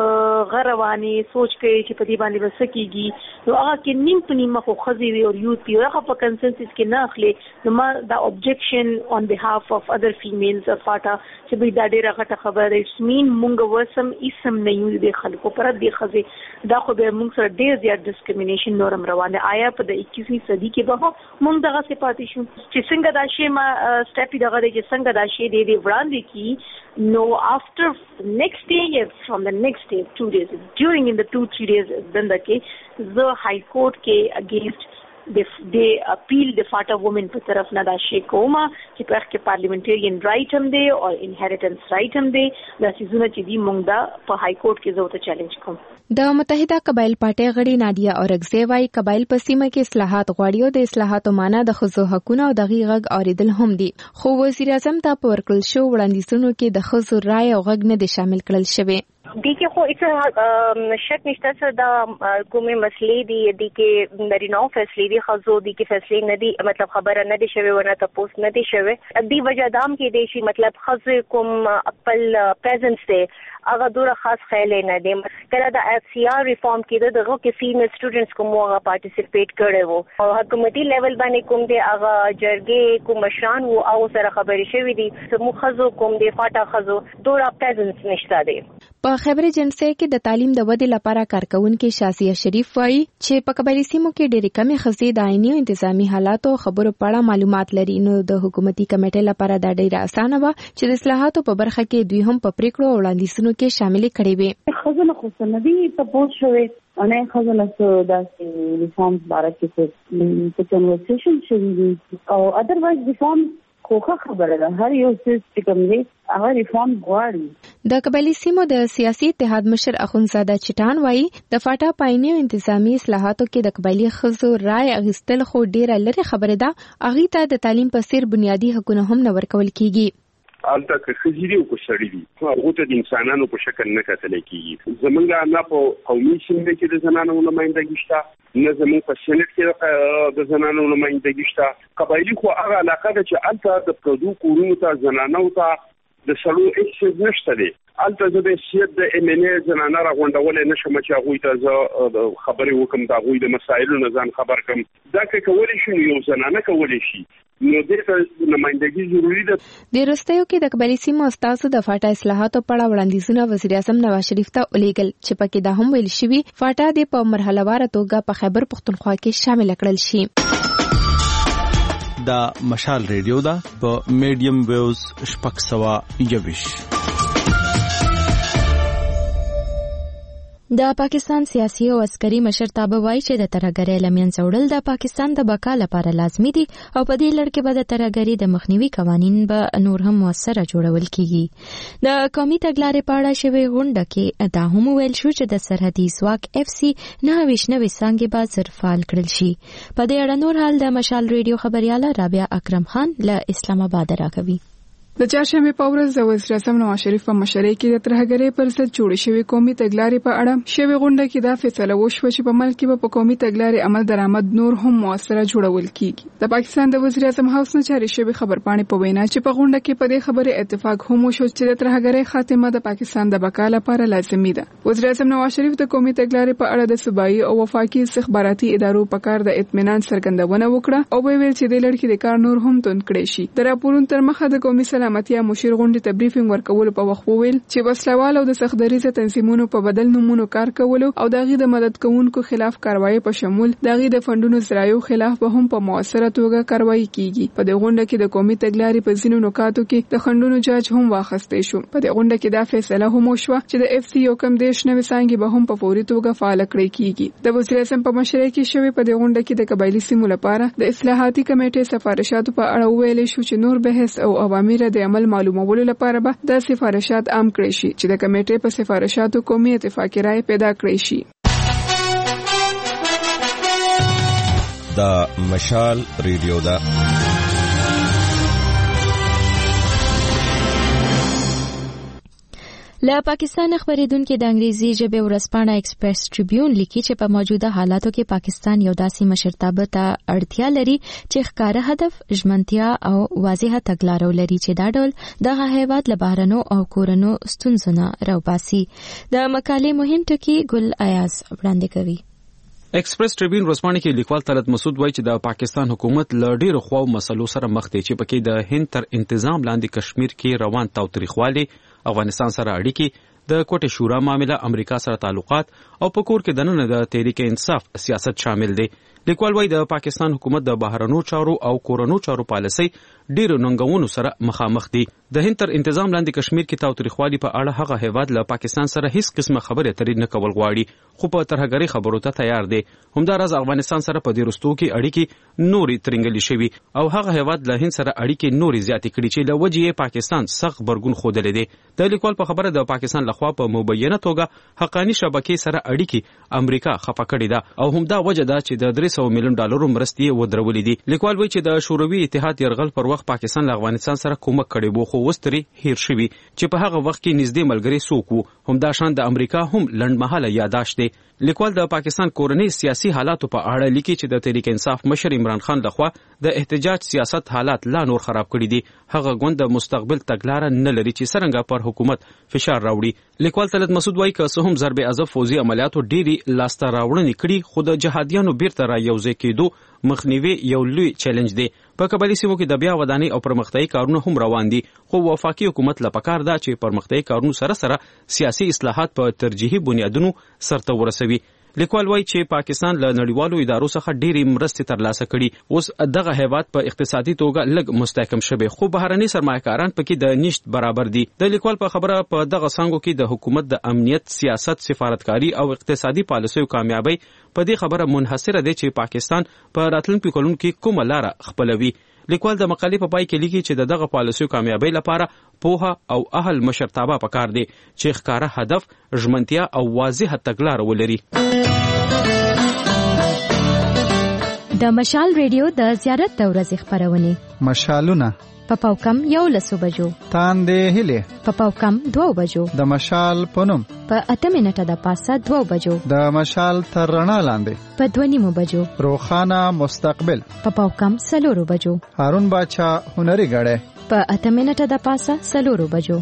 غرواني سوچ کوي چې په دې باندې وسکیږي نو هغه کې نیم په نیمه خو ښځې وي او یوت پی هغه په کنسنسس کې نه اخلي. نو ما دا اوبجیکشن اون بیهاف اف ادر فیمیلز اف فاټا چې به دا ډیره غټه خبره ده. اټس مین مونږ وسم اسم نه یو د خلکو پر دې ښځې دا خو به مونږ سره ډیر زیات ډسکریمینیشن نورم روانه آیا په د اکیسویں صدی کې به مونږ دغه صفات شو چې څنګه دا شی ما سټیپ دغه چې څنګه دا شی دی دی وړاندې کی. No, after next day, from the next day, two days, during in the two, three days, then the case, the High Court case against they, they appeal the Fata women per taraf na da shekoma چې په کې parliamentarian right هم دی او inheritance right هم دی. دا سيزونه چې دی مونږ دا په High Court کې زو ته چیلنج کوم. د متحده قبایل پارټي غړي نادیا اورګزی وايي قبایل په سیمه کې اصلاحات غواړي او د اصلاحاتو معنی د ښځو حقوقو او دغه غږ اوریدل هم دي، خو وزیر اعظم ته په ورکړل شو وړاندیزونو کې د ښځو رائے او غږ نه دي شامل کړل شوی. دی کې خو هیڅ شک نشته چې دا کومې مسلې دي دی کې نارینه فیصلې دي ښځو دي کې فیصلې نه دي مطلب خبره نه دي شوی ونه تاسو نه دي شوی دی وجه دام کې دی چې مطلب ښځې کوم خپل پریزنس دی هغه ډوره خاص خیال نه دی. کله د اف سی آر ریفارم کې دغه کې فیمیل سټوډنټس کوم هغه پارټیسیپیټ کړي وو او حکومتي لیول باندې کوم دی هغه جرګې کوم مشران وو او سره خبرې شوې دي چې مو ښځو کوم دی فاټا ښځو ډوره پریزنس نشته دی. په خبري جنسي کې د تعلیم د ودې لپاره کارکونکو شازیه شریف وایي چې په قبایلی سیمو کې ډېرې کمې ښځې د آئینی او انتظامی حالاتو خبرو په اړه معلومات لري، نو د حکومتي کمیټې لپاره دا ډېره اسانه وه چې د اصلاحاتو په برخه کې دوی هم په پریکړو او وړاندیزونو کې شامل کړي وي. ښځو نه خو سندي تاسو شوي انا ښځو له داسې ریفارمز باره کې څه کنورسیشن شوي او ادروایز ریفارم خوخه خبره ده هر یو څه چې کوم دی هغه ریفارم غواړي. د قبایلی سیمو د سیاسي اتحاد مشر اخونزاده چټان وایي د فاټا پایني او انتظامی اصلاحاتو کې د قبایلی ښځو رائے اخیستل خو ډیره لري خبره ده، هغه ته د تعلیم په څیر بنیادی حقوق هم نه ورکول کیږي. البته که خزيري او سړی دي هغه ته د انسانانو په شکل نه کتل کیږي. زمونږ نه په قومي سیمه کې د زنانو نمائندګي شته، نه زمونږ په سېنات کې د زنانو نمائندګي شته. قبایلی خو هغه علاقه ده چې البته د پردو کورونو ته زنانو ته د سلو هیڅ نشته دی. البته زه د سیاست د ام ان ای زنانه راغونډولې نشم چې هغوی ته زه خبرې وکم، د هغوی د مسایلو نه ځان خبر کم. دا که کولی شي یو زنانه کولی شي نو دې ته نمائندګي ضروري ده. د وروستیو کې د قبایلي سیمو استازو د فاټا اصلاحاتو په اړه وړاندیزونه وزیر اعظم نواز شریف ته ولیږل چې پکې دا هم ویل شوي فاټا دې په مرحله واره توګه په خیبر پختونخوا کې شامل کړل شي. دا مشال ریډیو دا په میډیم ویوز شپږ سوه یوویش. د پاکستان سیاسي او عسکري مشرتابه وایي چې د ترهګرۍ له منځه وړل د پاکستان د بقا لپاره لازمي دي او په دې لړ کې به د ترهګرۍ د مخنیوي قوانین به نور هم موثره جوړول کیږي. د قومي تګلارې په اړه شوې غونډه کې دا هم ویل شو چې د سرحدي ځواک اف سی نهه ویشت نوې څانګې به زر فعال کړل شي. په دې اړه نور حال د مشال ریډیو خبرياله رابعه اکرم خان له اسلام آباد راکوي. د چهارشنبه په ورځ د وزیر اعظم نواز شریف په مشرۍ کې د ترهګرۍ پر ضد جوړې شوې قومي تګلارې په اړه شوې غونډه کې دا فیصله وشوه چې په ملک کې په قومي تګلارې عمل درآمد نور هم موثره جوړول کیږي. د پاکستان د وزیر اعظم هاوس نه جاري شوې خبرپاڼې په وینا چې په غونډه کې په دې خبرې اتفاق هم وشو چې د ترهګرۍ خاتمه د پاکستان د بقا لپاره لازمي ده. وزیر اعظم نواز شریف د قومي تګلارې په اړه د صوبایي او وفاقي استخباراتي ادارو په کار د اطمینان څرګندونه وکړه او ویل چې د لړ کې د کار نور هم توند کړي شي. د راپورونو تر مخه د قومي سلامتي مشیر غونډې ته بریفینګ ورکول په وخت وویل چې وسلوال او د سختدریزه تنظیمونو په بدل نمونو کار کولو او دغه د مدد کوونکو خلاف کاروایی په شمول دغه د فندونو زرایو خلاف به هم په موثره توګه کاروایی کیږي. په دې غونډه کې د قومي تګلارې په ځینو نکاتو کې د خندونو جاج هم واخیستې شو. په دې غونډه کې دا فیصله هم وشوه چې د اف سی یو کم دیش نوې څانګې به هم په فوري توګه فعال کړي کیږي. د وزیر اعظم په مشرۍ کې شوې په دې غونډه کې د قبایلي سیمو لپاره د اصلاحاتي کمیټې سفارشاتو په اړه ویل شو چې نور بحث او اوامر د عمل معلومولو لپاره به د سفارشات عام کړی شي چې د کمیټې په سفارشاتو قومي اتفاقی رائے پیدا کړی شي. دا مشال ریډیو دا له پاکستان خبرېدونکو د انګریزي ژبې ورځپاڼه ایکسپریس ټریبیون لیکي چې په موجوده حالاتو کې پاکستان یو داسې مشرتابه ته اړتیا لري چې ښکاره هدف، ژمنتیا او واضحه تګلاره ولري چې دا ډول دغه هیواد له بهرنو او کورنو ستونزو نه راوباسي. د مقالې مهم ټکي ګل ایاز وړاندې کوي. ایکسپریس ټریبیون ورځپاڼه کې لیکوال طلعت مسعود وایي چې د پاکستان حکومت له ډیرو خواو مسلو سره مخ دی چې پکې د هند تر انتظام لاندې کشمیر کې روان تاوتریخوالي، افغانستان سره اړیکې، د کوټه شورا معاملې، امریکا سره تعلقات او په کور کې دننه د تحریک انصاف سیاست شامل دي. لیکوال وایي د پاکستان حکومت د بهرنو چارو او کورنو چارو پالیسي ډیرو ننګونو سره مخامخ دي. د هند تر انتظام لاندې کشمیر کې تاوتریخوالي په اړه هغه هیواد له پاکستان سره هیڅ قسمه خبرې اترې نه کول غواړي خو په ترهګرۍ خبرو ته تیار دي. همداراز افغانستان سره په دې رستو کې اړیکې نورې ترنګلې شوي او هغه هیواد له هند سره اړیکې نورې زیاتې کړي چې له وجې پاکستان سخت برګون ښودلی دی. د لیکوال په خبره د پاکستان لخوا په مبینه توګه حقاني شبکې سره اړیکې امریکا خفه کړې ده او همدا وجه ده چې د درې سوه میلیون ډالرو مرستې ودرولې دي. لیکوال وایي چې د شوروي اتحاد یرغل پر وخت پاکستان له افغانستان سره کومک کړی وو خو اوس ترې هیر شوي چې په هغه وخت کې نږدې ملګري څوک وو. همدا شان د امریکا هم لنډمهاله یاداشت دی. لیکوال د پاکستان کورنۍ سیاسي حالاتو په اړه لیکي چې د تحریک انصاف مشر عمران خان لخوا د احتجاج سیاست حالات لا نور خراب کړي دي. هغه ګوند د مستقبل تګلاره نه لري چې څرنګه پر حکومت فشار راوړي. لیکوال طلعت مسعود وایي که څه هم ضرب عضب فوزي عملیاتو ډېری لاسته راوړنې کړي خو د جهادیانو بیرته را یوځای کېدو مخنیوي یو لوی چیلنج دی. په قبایلي سیمو کې د بیا ودانۍ او پرمختیايي کارونه هم روان دي خو وفاقي حکومت له پکار ده چې پرمختیايي کارونو سره سره سیاسي اصلاحات په ترجیحي بنیادونو سرته ورسوي. لیکوال وایي چې پاکستان له نړیوالو ادارو څخه ډېرې مرستې ترلاسه کړي. اوس دغه هیواد په اقتصادي توګه لږ مستحکم شوی خو بهرني سرمایه‌کاران پکې د نشت برابر دي. د لیکوال په خبره په دغه څانګو کې د حکومت د امنیت، سیاست، سفارتکاري او اقتصادي پالیسیو کامیابی په دې خبره منحصره ده چې پاکستان په راتلونکو کلونو کې کومه لاره خپلوي. لیکوال د مقالې په پای کې لیکي چې د دغه پالیسیو کامیابی لپاره پوهه او اهل مشرتابه پکار دی چې ښکاره هدف، ژمنتیا او واضحه تګلاره ولري. د مشال ریډیو د زیارت د ورځې خبرونه مشالونه په پاوکم یو لسو بجو، تاندې هلي په پاوکم دوه بجو، د مشال پونم په اته منټه د پاسه دوه بجو، د مشال تر رڼا لاندې په دوه نیمو بجو، روخانه مستقبل په پاوکم سلورو بجو، هارون باچا هنري غړې په اته منټه د پاسه سلورو بجو.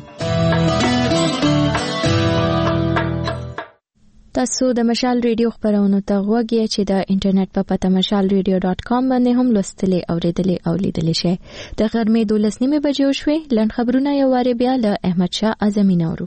تاسو د مشال ریډیو خبرونو ته غوږی چې د انټرنیټ په پته مشال ریډیو ډاټ کام باندې هم لوستلی او ریډلی او لیدلی شئ. د غرمې دولس نیمه بجې وشوې. لنډ خبرونه یو واره بیا له احمد شاه اعظمي نورو.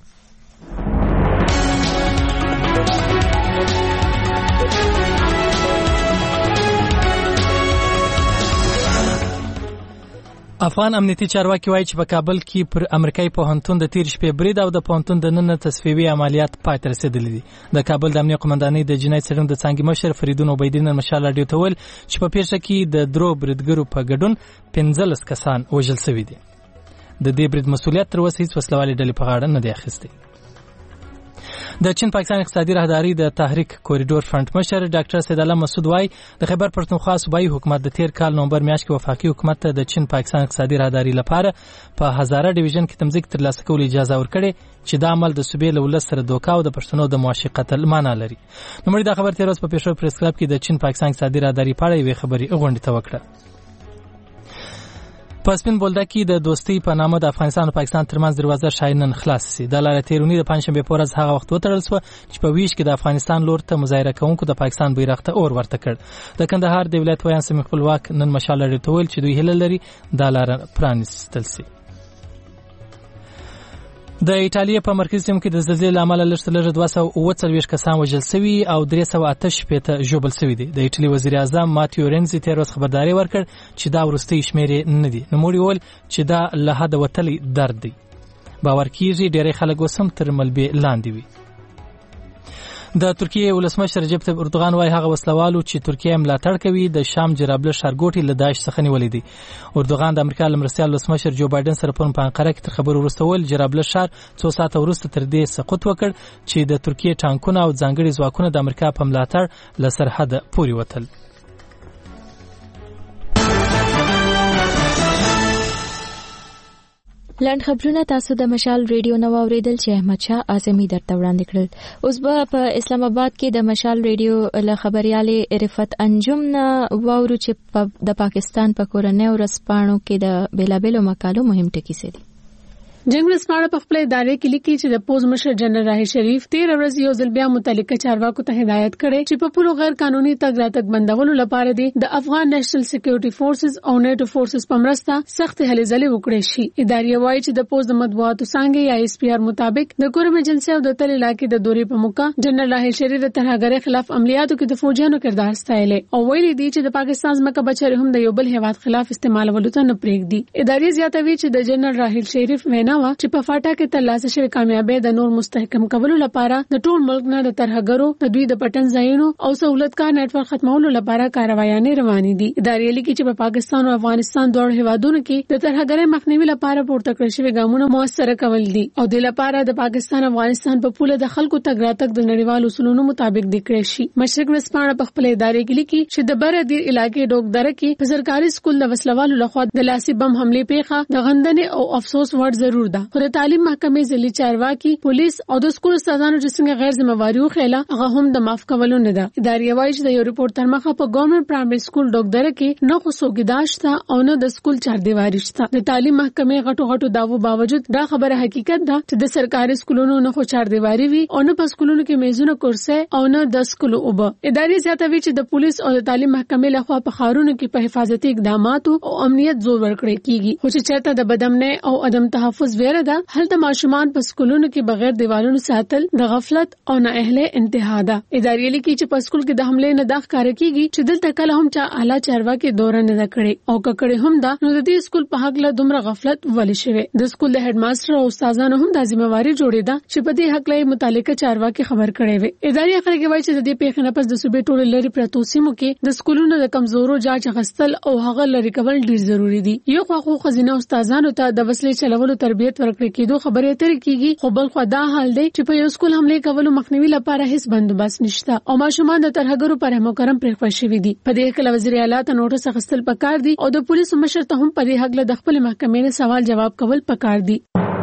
افغان امنیتي چارواکي وایي چې په کابل کې پر امریکایي پوهنتون د تیر شپې برید او د پوهنتون د نن تصفیوي عملیات پای ته رسیدلي دي. د کابل د امنیت قومندانۍ د جنایت څېړنې د څانګې مشر فریدون عبیدین مشال راډیو ته ویل چې په پیښه کې د درو بریدګرو په ګډون پنځلس کسان وژل شوي دي. د دې برید مسؤلیت تر اوسه هیڅ وسلوالې ډلې په غاړه نه دی اخیستی. د چین پاکستان اقتصادي راهداري د تحریک کوریډور فرنٹ مشر ډاکټر سید الله مسعود وايي د خیبر پښتونخوا صوبایي حکومت د تیر کال نومبر میاشت کې وفاقي حکومت ته د چین پاکستان اقتصادي راهداري لپاره په هزاره ډیویژن کې تمځک ترلاسه کول اجازه ورکړي چې دا عمل د صوبې له ولس سره دوکا او د پښتنو د معاشي قتل معنا لري. نو مړي دا خبر تیر اوس په پېښور پریس کلب کې د چین پاکستان اقتصادي راهداري په اړه یوې خبري غونډه ته وکړه. په سپین بولدک کې د دوستۍ په نامه د افغانستان او پاکستان ترمنځ دروازه شاید نن خلاص شي. د لارې تیرونی د پنځشنبه په ورځ هغه وخت وتړل شو چې په ویش کې د افغانستان لور ته مظاهره کوونکو د پاکستان بیرغ ته اور ورته کړ. د کندهار د ولایت ویان سیمې خپلواک نن مشال لري تول چې دوی هله لري د لارې پرانیستل شي. د ایټالیا په مرکزي سیمه کې د زلزلې لامل لږ لږ دوه سوه اوه څلوېښت کسان وژل شوي او درې سوه اته شپېته ژوبل شوي دي. د ایټالیا وزیر اعظم ماتیو رینزي تیر ورځ خبرداری ورکړ چې دا وروستۍ شمېرې نه دي. نوموړي وویل چې دا له حده وتلی درد دی. باور کیږي ډېری خلک اوس هم تر ملبې لاندې وي. د ترکیه ولسمشر رجب طیب اردوغان وايي هغه وسلوالو چې ترکیه ملاتړ کوي د شام جرابلس ښارګوټي له داعش څخه نیولې دي. اردوغان د امریکا له مرستیال ولسمشر جو بایدن سره په انقره کې تر خبرو وروسته ویل جرابلس ښار څو ساعته وروسته تر دې سقوط وکړ چې د ترکیه ټانکونه او ځانګړي ځواکونه د امریکا په ملاتړ له سرحده پورې وتل. لنډ خبرونه تاسو د مشال ریډیو نو اوریدل چې احمد شاه اعظمي درته وړاندې کړل. اوس به په اسلام آباد کې د مشال ریډیو له خبريالې رفت انجم نه واورو چې د پاکستان په کورنۍ ورځپاڼو کې د بیلابېلو مقالو مهم ټکي څه دي. جنگ ورځپاڼه په خپل ادارې کې لیکي چې د پوز مشر جنرال راهیل شریف تیر ورځ یو ځل بیا متعلقه چارواکو ته هدایت کړي چې په پوره غیر قانوني تګ راتګ بندولو لپاره د افغان نېشنل سکیورټي فورسز او نیټو فورسز په مرسته سخت هلې ځلې وکړي شي. ادارې وایي چې د پوز د مطبوعاتو څنګه یا اس پی آر مطابق د کورم ایجنسی او د تل علاقې د دورې په موقع جنرال راهیل شریف د ترهګرۍ خلاف عملیاتو کې د فوجانو کردار ستایلی او ویلي دي چې د پاکستان ځمکه بچره هم د یو بل هیواد خلاف استعمالولو ته نه پرېږدي. ادارې زیاتوي چې د جنرال راهیل شریف وینا چې په فاټا کې ترلاسه شوی کامیابی د نور مستحکم کولو لپاره د ټول ملک نه د ترهګرو د دوی د پټن ځایونو او سہولتکار نیټورک ختمولو لپاره کاروایانې روانې دي. ادارې لیکي چې په پاکستان او افغانستان دوه هیوادونو کې د ترهګرۍ مخنیوي لپاره پورته کړل شوی ګامونه موثر کول دي او د لپاره د پاکستان او افغانستان په پوله د خلکو تګ راتګ د نړیوالو اصولونو مطابق د کړی شي. مشرق ورځپاڼه په خپل ادارې کې لیکي چې د بر دیر علاقې ډوګدره کې په سرکاري سکول د وسلوالو لخوا د لاسي بم حمله پیښه د غندنې او افسوس وړ ضرور ده. پر تعلیم محکمې ځلې چارواکي پولیس او د سکول استادانو چې څنګه غیر ذمہواری وخیله هغه هم د معاف کولو نه ده. ادارې وایي چې د یو ریپورت تر مخه په ګورنمنت پرایمري سکول ډوګدره کې نه خو څوکیدار شته او نه د سکول چاردیواري شته. د تعلیم محکمې غټو غټو داوو باوجود دا خبره حقیقت ده چې د سرکاري سکولونو نه خو چاردیواري وي او نه په سکولونو کې میزونه کرسي او نه د سکولو اوبه. ادارې زیاتوي چې د پولیس او د تعلیم محکمې لخوا په خارونو کې په حفاظتي اقداماتو او امنیت زور ورکړی کیږي خو چې چېرته د بدامنۍ او عدم تحفظ ویره ده هلته ماشومان په سکولونو کې بغیر دیوالونو ساتل د غفلت او نااهله انتها ده. ادارې لیکي چې په سکول کې د حمله نه دغه کار کیږي چې دلته کله هم چا اعلی چارواکي دوره نه کړي او ککړې هم ده نو د دې سکول په حق له دومره غفلت ولې شوی. د سکول د هډ ماستر او استادانو هم د ذمہواری جوړېده چې په دې حق له متعلقه چارواکي خبر کړي وي. ادارې خلک وایي چې د دې پیښې نه پس د صوبې ټول لري پرتو سیمو کې د سکولونو د کمزورو جاج غستل او هغه لري کول ډیر ضروری دي. یو خو خزینه استادانو ته د وسلې چلولو تربیت ورکړي کېدو خبرې اترې کیږي خو بل خو دا حال دی چې په یو سکول حمله کولو مخنیوي لپاره هیڅ بندوبست نشته او ماشومان د ترهګرو پر محکرم پرېښودل شوي دي. په دې کې وزیر اعلی ته نوټس اخیستل پکار دي او د پولیسو مشر ته هم په دې حق له خپل محکمې نه سوال جواب کول پکار دي.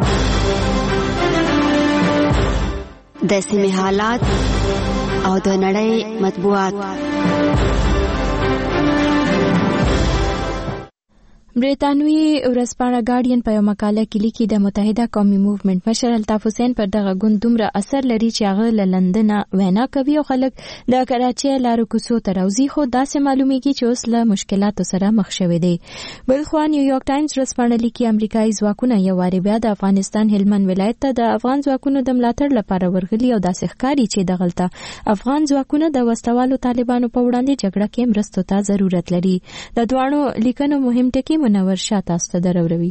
د سیمې حالات او د نړۍ مطبوعات. برېټانوي ورځپاڼه ګارډین په یو مقاله کې لیکي د متحده قومي موومېنټ مشر الطاف حسین پر دغه ګوند دومره اثر لري چې هغه له لندن وینا کوي او خلک د کراچۍ لارو کوڅو ته راوځي، خو داسې معلومیږي چې اوس له مشکلاتو سره مخ شوي دي. بلخوا نیویارک ټایمز ورځپاڼه لیکي امریکایي ځواکونه یو وارې بیا د افغانستان هلمند ولایت ته د افغان ځواکونو د ملاتړ لپاره ورغلي او داسې ښکاري چې دغلته افغان ځواکونه د وسوالو طالبانو په وړاندې جګړه کې مرستو ته ضرورت لري. د دواړو لیکنو مهم ټکي منور شاه تاسو ته دروروي.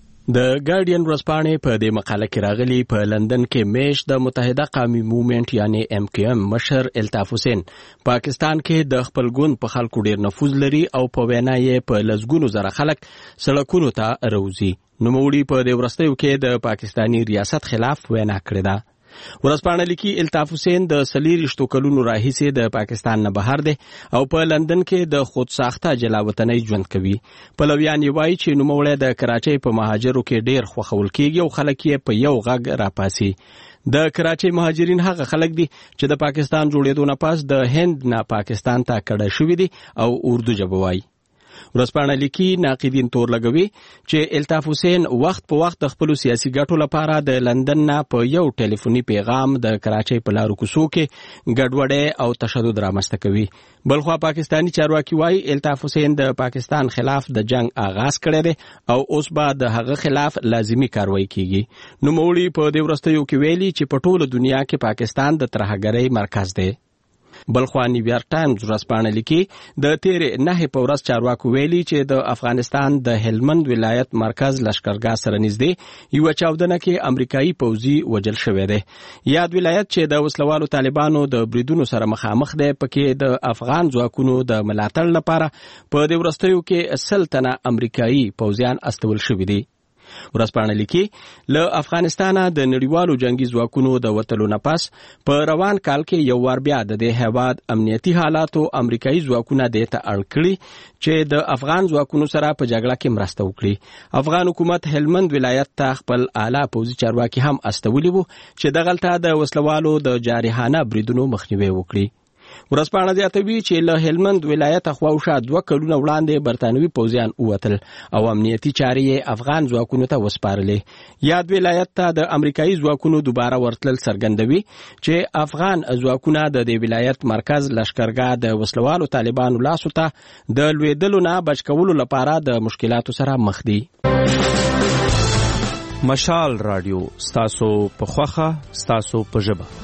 د ګارډین ورځپاڼې په دې مقاله کې راغلي په لندن کې میش د متحده قومي موومېنټ یعنی ایم کیو ایم مشر الطاف حسین پاکستان کې د خپل ګوند په خلکو ډیر نفوذ لري او په وینا یې په لسګونو زره خلک سړکونو ته راوځي. نوموړي په دې وروستیو کې د پاکستانی ریاست خلاف وینا کړې ده. ورځپاڼه لیکي الطاف حسین د سلیریشتو کلونو راهیسې د پاکستان نه بهر دی او په لندن کې د خود ساخته جلاوطنۍ ژوند کوي. پلویان یې وایي چې نوموړی د کراچۍ په مهاجرو کې ډیر خوښول کېږي او خلک یې په یو غږ راپاسي. د کراچۍ مهاجرین هغه خلک دي چې د پاکستان جوړېدو نه پس د هند نه پاکستان ته کډه شوي دي او اردو ژبه وایي. ورځپاڼه لیکي ناقدین تور لګوي چې الطاف حسین وخت په وخت د خپل سیاسي ګټو لپاره د لندن نه په یو ټلیفوني پیغام د کراچۍ په لارو کوڅو کې ګډوډي او تشدد رامنځته کوي. بلخوا پاکستانی چارواکي وایي الطاف حسین د پاکستان خلاف د جنگ آغاز کړی دی او اوس به د هغه خلاف لازمی کاروایی کیږي. نوموړي په دې وروستیو کې ویلي چې په ټوله دنیا کې پاکستان د ترهګرۍ مرکز دی. بلخوا نیویارک ټایمز ورځپاڼه لیکي د تیرې نهې په ورځ چارواکو ویلي چې د افغانستان د هلمند ولایت مرکز لشکرګاه سره نږدې یوه چاودنه کې امریکایي پوځي وژل شوی دی. یاد ولایت چې د وسلوالو طالبانو د بریدونو سره مخامخ دی پکې د افغان ځواکونو د ملاتړ لپاره په دې وروستیو کې سل تنه امریکایي پوځیان استول شوي دي. ورځپاڼه لیکي له افغانستانه د نړیوالو جنگي ځواکونو د وتلو نه پس په روان کال کې یو وار بیا د دې هیواد امنیتي حالاتو امریکایي ځواکونه دې ته اړ کړي چې د افغان ځواکونو سره په جګړه کې مرسته وکړي. افغان حکومت هلمند ولایت ته خپل اعلی پوځي چارواکي هم استولي وو چې دغلته د وسلوالو د جارحانه بریدونو مخنیوي وکړي. ورځپاڼه زیاتوي چې له هلمند ولایت خواوشا دوه کلونه وړاندې برتانوي پوځیان ووتل او امنیتي چارې افغان ځواکونو ته وسپارلې. یاد ولایت ته د امریکایي ځواکونو دوباره ورتلل څرګندوي چې افغان ځواکونه د دې ولایت مرکز لشکرګاه د وسلوالو طالبانو لاسو ته د لوېدلو نه بچ کولو لپاره د مشکلاتو سره مخ دي. مشال رادیو ستاسو په خوخه ستاسو په ژبه.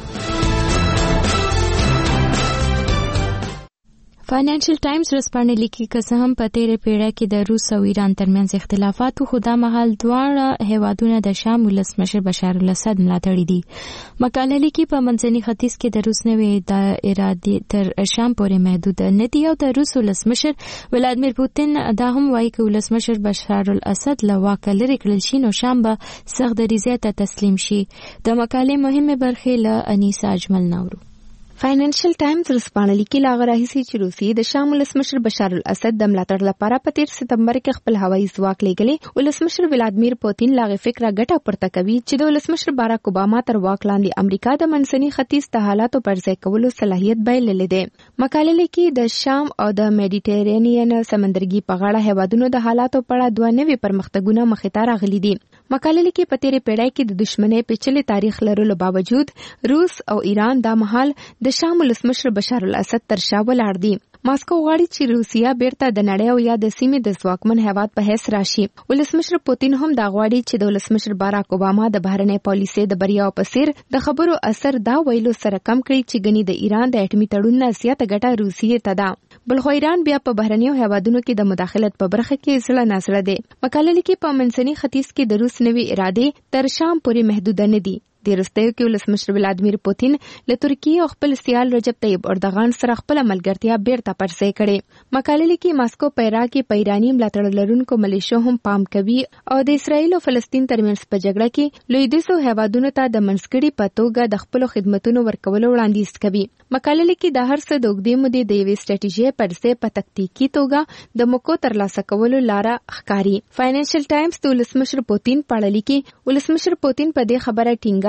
فاینانشل ټایمز ورځپاڼه لیکي که څه هم په تیرې پیړۍ کې د روس او ایران ترمنځ اختلافات خو دا مهال دواړه هیوادونه د شام ولسمشر بشار الاسد ملاتړي دي. مقاله لیکي په منځني ختیځ کې د روس نوې د ارادې تر شام پورې محدود نه دي او د روس ولسمشر ولادمیر پوتین دا هم وایي چې ولسمشر بشار الاسد له واکه لرې کړل شي نو شام به سخت دریځۍ ته تسلیم شي. د مقالې مهمه برخې له انیسا اجمل نورو. فاینانشل ټایمز رسپانه لیکي لاغه راهیسي چې روسیې د شام ولسمشر بشار الاسد د ملاتړ لپاره په تیر سپتمبر کې خپل هوایي ځواک لېږلی. ولسمشر ولادمیر پوتین لاغه فکر ګټه پورته کوي چې د ولسمشر باراک اوباما تر واک لاندې امریکا د منځني ختیځ د حالاتو پر ځای کولو صلاحیت بایللې ده. مقاله لیکي د شام او د میډیټرینین سمندرګي په غاړه هیوادونو د حالاتو په اړه دوه نوي پرمختګونه مخې ته راغلي دي. مقاله لیکي په تیرې پیړۍ کې د دښمنۍ پیچلي تاریخ لرلو باوجود روس او ایران دا مهال د شام ولسمشر بشار الاسد تر شا ولاړ دي. ماسکو غواړي چې روسیا بیرته د نړۍ او یا د سیمې د ځواکمن هیواد په حیث راشي. ولسمشر پوتین هم دا غواړي چې د ولسمشر باراک اوباما د بهرنۍ پالیسۍ د بریاو په څیر د خبرو اثر دا ویلو سره کم کړي چې ګنې د ایران د اټومي تړون نه زیاته ګټه روسیې ته ده. بلخو ایران بیا په بهرنیو هیوادونو کې د مداخلت په برخه کې زړه نازړه دی. مقاله لیکي په منځني ختیځ کې د روس نوي ارادې تر شام پورې محدود نه دي. د وروستیو کې ولسمشر ولادمیر پوتین له ترکیې او خپل سیال رجب طیب اردوغان سره خپل ملګرتیا بیرته پرځای کړې. مقاله لیکي ماسکو په عراق کې په ایراني ملاتړ لرونکو ملیشو هم پام کوي او د اسرایل او فلسطین ترمنځ په جګړه کې لویدیځو هیوادونو ته د منځګړي په توګه د خپل خدماتو ورکولو وړاندیز کوي. مقاله لیکي د هر څه د اوږدې مودې د یوې سټریټیژي پرځای په تکتیکي توګه د موکو ترلاسه کولو لاره ښکاري. فاینانشل ټایمز د ولسمشر پوتین په اړه لیکي ولسمشر پوتین په دې خبره ټینګار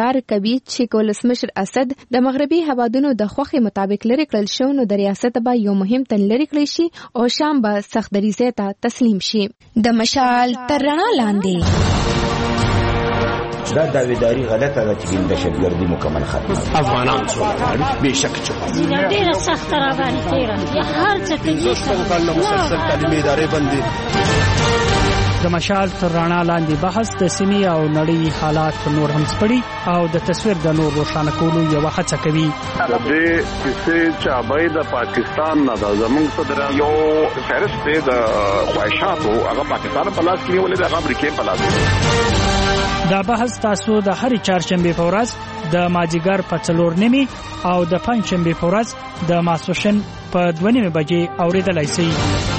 ټینګار کوي چې ولسمشر اسد د مغربي هوادونو د خوخي مطابق لري کړل شو نو د ریاست به یو مهم تن لري کړی شي او شام به سخت دریځه ته تسلیم شي. د مشال تر رڼا لاندې دا داویداری غلطه ده چې د شګردي مکمل ختم افغانان څو به شک چوي ډیره سخت را باندې تیرا هر څه کې څه مسلسل تعلیمي ادارې بندي. د مشال تر رڼا لاندې بحث د سیمې او نړۍ حالات نور هم سپړي او د تصویر د نور روښانه کولو یو هڅه کوي. د دې کیسې چې ابای د پاکستان نه د زموږ صدر یو فهرست دی د خواهشاتو هغه پاکستان په لاس کې نیولې د امریکا په لاس. دا بحث تاسو د هرې چهارشنبې په ورځ د مازیګر په څلور نیمې او د پنځشنبې په ورځ د ماسپښین په دوه نیمې بجې اورېدلای شئ.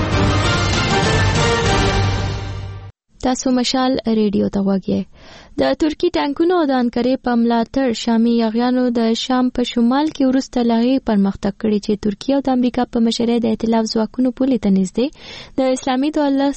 تاسو مشال ریډیو ته وګورئ. د ترکی ټانکونو د انکرې په ملاتړ شامي یاغیانو د شام په شمال کې وروسته لغې پرمختګ کړی چې ترکیه او د امریکا په مشرۍ د ائتلاف ځواکونو پولې ته نږدې د اسلامي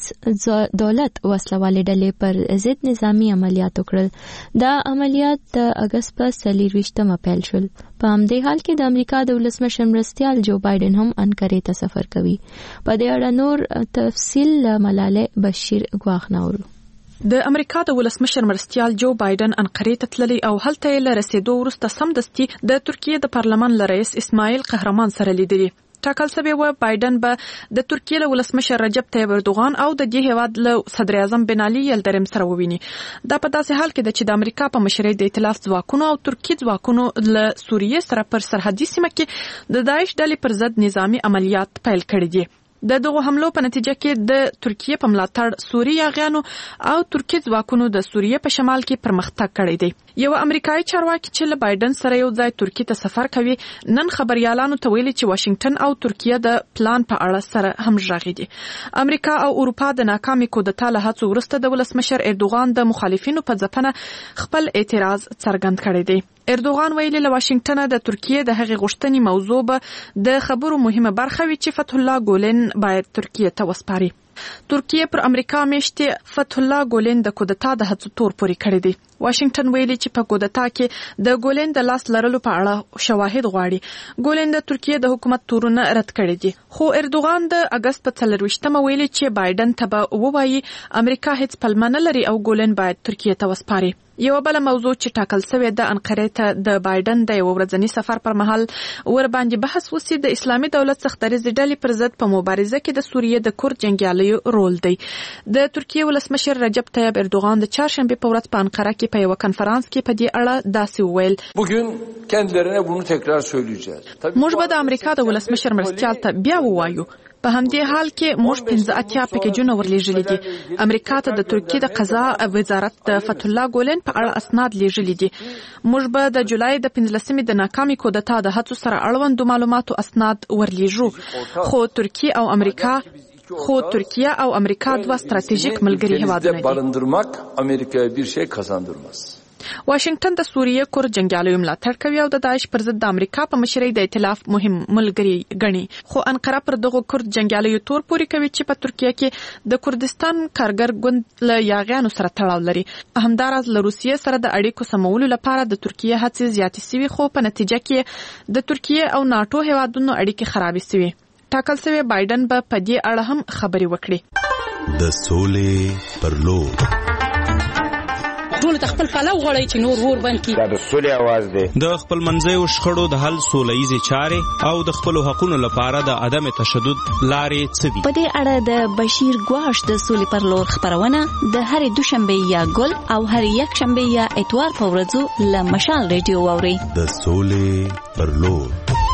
دولت دولت وسلوالې ډلې پر ضد نظامی عملیات وکړل. دا عملیات د اگست په څلرویشتمه پیل شول. په همدې حال کې د امریکا د ولسمشر مرستیال جو بایدن هم انکرې ته سفر کوي. په دې اړه نور تفصیل ملاله بشیر ګواخ ناورو. د امریکا د ولسمشر مرستیال جو بایدن انقرې ته تللی او هلته یې له رسیدو وروسته سمدستي د ترکیه د پارلمان له رئیس اسماعیل قهرمان سره لیدلی. ټاکل شوی و بایدن به د ترکیه له ولسمشر رجب طیب اردوغان او د دې هیواد له صدر اعظم بن علي یلدرم سره وویني. دا په داسې حال کې ده چې د امریکا په مشرۍ د ائتلاف ځواکونو او ترکیه ځواکونو له سوریې سره پر سرحدي سیمه کې د داعش ډلې پر ضد نظامی عملیات پیل کړي دي. د دغه حملو په نتیجه کې د ترکیه په ملاتړ سوریه یاغیانو او ترکیه ځواکونو د سوریه په شمال کې پرمختګ کړی دی. یو امریکایي چارواکي چې له بایدن سره یو ځای ترکیه ته سفر کوي نن خبريالانو ته ویلي چې واشنگټن او ترکیه د پلان په اړه سره هم ژغې دي. امریکا او اروپا د ناکامي کودتا له هڅو وروسته د ولسمشر اردوغان د مخالفینو په ځپنه خپل اعتراض څرګند کړی دی. اردوغان ویلي له واشنگټن د ترکیه د هغې غوښتنې موضوع به د خبرو مهمه برخه وي چې فتح الله ګولن باید ترکیه ته وسپاري. ترکیه پر امریکا میشته فتح الله ګولن د کودتا د هڅو تور پورې کړی دی. واشنگټن ویلي چې په کودتا کې د ګولن د لاس لرلو په اړه شواهد غواړي. ګولن د ترکیه د حکومت تورونه رد کړی دي. خو اردوغان د اگست په څلرویشتمه ویلي چې بایدن ته به ووایي امریکا هیڅ پلمه نه لري او ګولن باید ترکیه ته وسپاري. یو بل موضوع چې ټاکل شوی د انقرې ته د بایدن د یو ورځني سفر پر مهال ور باندې بحث وسی د اسلامي دولت څخه درځي ډلې پر ضد په مبارزه کې د سوریه د کورد جنگیالیو رول دی. د ترکیه ولسمشر رجب طیب اردوغان د چهارشنبه په ورځ په انقره کې په یو کنفرانس کې په دې اړه داسې وویل. bugün kendilerine bunu tekrar söyleyeceğiz. موږ به د امریکا د ولسمشر مرستیال ته بیا ووایو. په همدې حال کې موږ پنځه اتیا پیکیجونه ورلیږلي دي. امریکا ته د ترکیه د قضا وزارت د فتح الله ګولن په اړه اسناد لیږلي دي. موږ به د جولای د پنځلسمې د ناکامي کودتا د هڅو سره اړوند معلوماتو اسناد ورلیږو. خو ترکیه او امریکا خو ترکیه او امریکا دوه ستراتیژیک ملګري هیوادونه دي. barındırmak Amerika'ya bir şey kazandırmaz. واشنگټن د سوریه کورد جنگیالیو ملاتړ کوي او د داعش پر ضد د امریکا په مشرۍ د ائتلاف مهم ملګری ګڼي. خو انقره پر دغه کورد جنگیالیو تور پورې کوي چې په ترکیه کې د کردستان کارګر ګوند له یاغیانو سره تړاو لري. همداراز له روسیې سره د اړیکو سمولو لپاره د ترکیه هڅې زیاتې شوي خو په نتیجه کې د ترکیه او ناتو هیوادونو اړیکې خرابې شوي. ټاکل شوی بایدن به په دې اړه هم خبرې وکړي. د سولې پر لور ټول خپل پلو غړی چې نور ور بند کی. دا د سولې आवाज دی. د خپل منځي شخړو د حل سولهیزه چارې او د خپل حقوقو لپاره د عدم تشدد لارې څدي. په دې اړه د بشیر ګواش د سولې پر لور خبرونه د هرې دوشنبه یا ګل او هرې یک شنبه یا اتوار په ورځو له مشال ریډیو واوري. د سولې پر لور.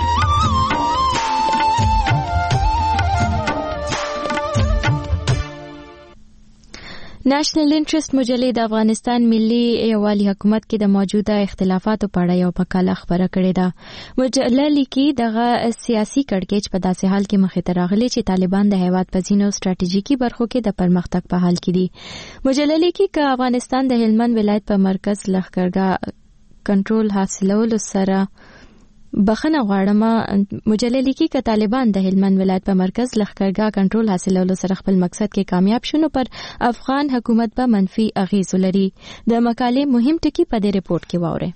نېشنل انټرست مجلې د افغانستان ملي یووالي حکومت کې د موجوده اختلافاتو په اړه یو مقاله خبره کړې ده. مجله لیکي دغه سیاسي کړکېچ په داسې حال کې مخې ته راغلی چې طالبان د هیواد په ځینو ستراتیژیکي برخو کې د پرمختګ په حال کې دي. مجله لیکي چې افغانستان د هلمند ولایت په مرکز لښکرګاه کنټرول حاصلولو سره بخنه غواړم مجله لیکي ک طالبان د هلمند ولایت په مرکز لښکرګاه کنټرول حاصلولو سره خپل مقصد کې کامیاب شونه پر افغان حکومت په منفي اغیز لري. د مقالې مهم ټکی په دې ریپورت کې واورئ.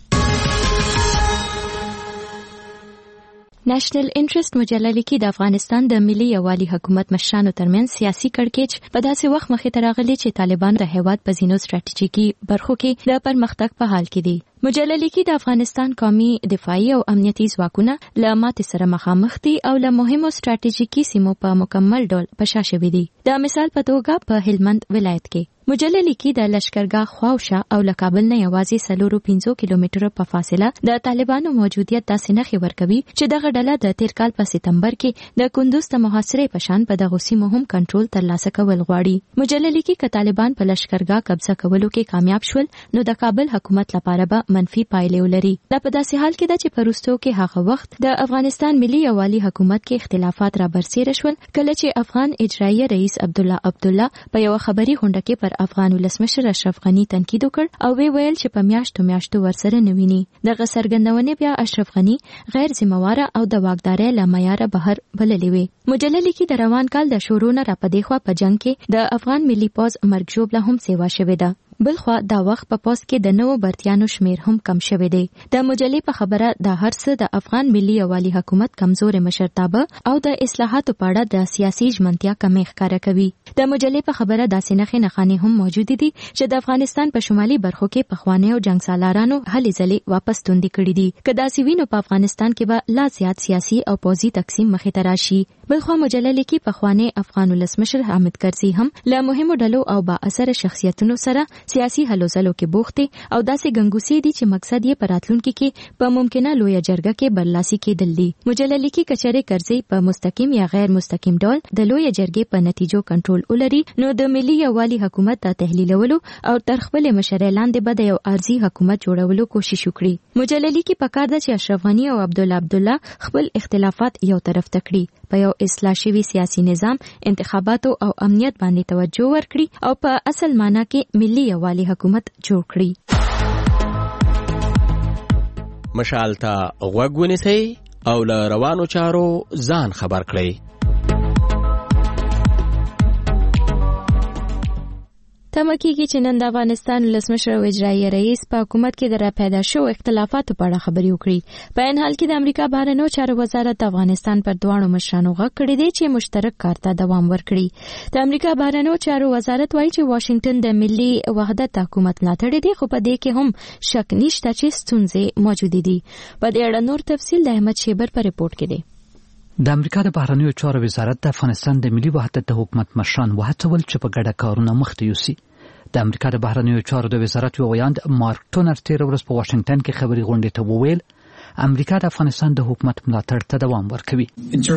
نېشنل انټرست مجله لیکي د افغانستان د ملي یووالي حکومت مشرانو ترمنځ سیاسي کړکېچ په داسې وخت مخې ته راغلی چې طالبان د هیواد په ځینو ستراتیژیکي برخو کې د پرمختګ په حال کې دي. مجله لیکي د افغانستان قومي دفاعي او امنیتي ځواکونه له ماتې سره مخامخ دي او له مهمو ستراتیژیکي سیمو په مکمل ډول په شا شوي دي. د مثال په توګه په هلمند ولایت کې مجله لیکي د لشکرګاه خواوشا او له کابل نه یوازې څلورو پنځو کیلومترو په فاصله د طالبانو موجودیت داسې نښې ورکوي چې دغه ډله د تیر کال په سپتمبر کې د کندوز ته محاصرې په شان په دغو سیمو هم کنټرول ترلاسه کول غواړي. مجله لیکي که طالبان په لشکرګاه قبضه کولو کې کامیاب شول نو د کابل حکومت لپاره به منفي پایلې ولري. دا په داسې حال کې ده چې په وروستیو کې هغه وخت د افغانستان ملي یووالي حکومت کې اختلافات را برسېره شول کله چې افغان اجرایي رئیس عبدالله عبدالله په یو خبري غونډه کې پر افغان ولسمشر اشرف غني تنقید وکړ او وی ویل چې په میاشتو میاشتو ورسره نه ویني. دغه څرګندونې بیا اشرف غني غیر ذمہواره او د واکدارۍ له معیاره بهر بللې وي. مجله لیکي د روان کال د شروع نه را پدې خوا په جنگ کې د افغان ملي پوځ مرګ ژوبله هم سیوا شوې ده. بلخوا دا وخت په پوسټ کې د نوو برتیانو شمیر هم کم شوی دی. د مجلې په خبره د هر څه د افغان ملي یووالي حکومت کمزورې مشرتابه او د اصلاحاتو په اړه د سیاسي ژمنتیا کمی ښکاره کوي. د مجلې په خبره داسې نښې نښانې هم موجود دي چې د افغانستان په شمالي برخو کې پخوانیو جنگ سالارانو هلې ځلې واپس توندې کړې دي. که داسې وي نو په افغانستان کې به لا زیات سیاسي او پوځي تقسیم مخې ته راشي. بلخوا مجله لیکي پخوانی افغان ولسمشر حامد کرزي هم له مهمو ډلو او با اثر شخصیتونو سره سیاسي هلو ځلو کې بوخت او داسې ګنګوسې دي چې مقصد یې په راتلونکي کې په ممکنه لویه جرګه کې برلاسي کېدل دي. مجله لیکي کچره کرزي په مستقیم یا غیر مستقیم ډول د لویه جرګې په نتیجو کنټرول ولري نو د ملي یووالي حکومت ته تحلیلولو او تر خپل مشرۍ لاندې به د یو ارزي حکومت جوړولو کوشش وکړي. مجله لیکي پکار ده چې اشرف غني او عبدالله عبدالله خپل اختلافات یو طرف ته کړي، په یو اصلاح شوی سیاسي نظام، انتخاباتو او امنیت باندې توجه ورکړي او په اصل معنی کې ملي یووالي حکومت جوړ کړي. مشال ته غوږ ونیسئ او له روانو چارو ځان خبر کړئ. تمه کېږي چې نن د افغانستان ولسمشر او اجرایي رئیس په حکومت کې د راپیدا شوو اختلافاتو په اړه خبرې وکړي. په این حال کې د امریکا بهرنیو چارو وزارت د افغانستان پر دواړو مشرانو غږ کړی دی چې مشترک کار ته دوام ورکړي. د امریکا بهرنیو چارو وزارت وایي چې واشنگټن د ملي وحدت حکومت ملاتړ دی، خو په دې کې هم شک نشته چې ستونزې موجود دي. په دې اړه نور تفصیل د احمد شیبر په ریپورت کې دی. د امریکا د بهرنیو چارو وزارت د افغانستان د ملي وحدت د حکومت مشران وهڅول چې په ګډه کارونه مخته یوسي. د امریکا د بهرنیو چارو د وزارت یو ویاند مارک ټونر تیر ورځ په واشنگټن کې خبري غونډې ته وویل امریکا د افغانستان د حکومت ملاتړ ته دوام ورکوي.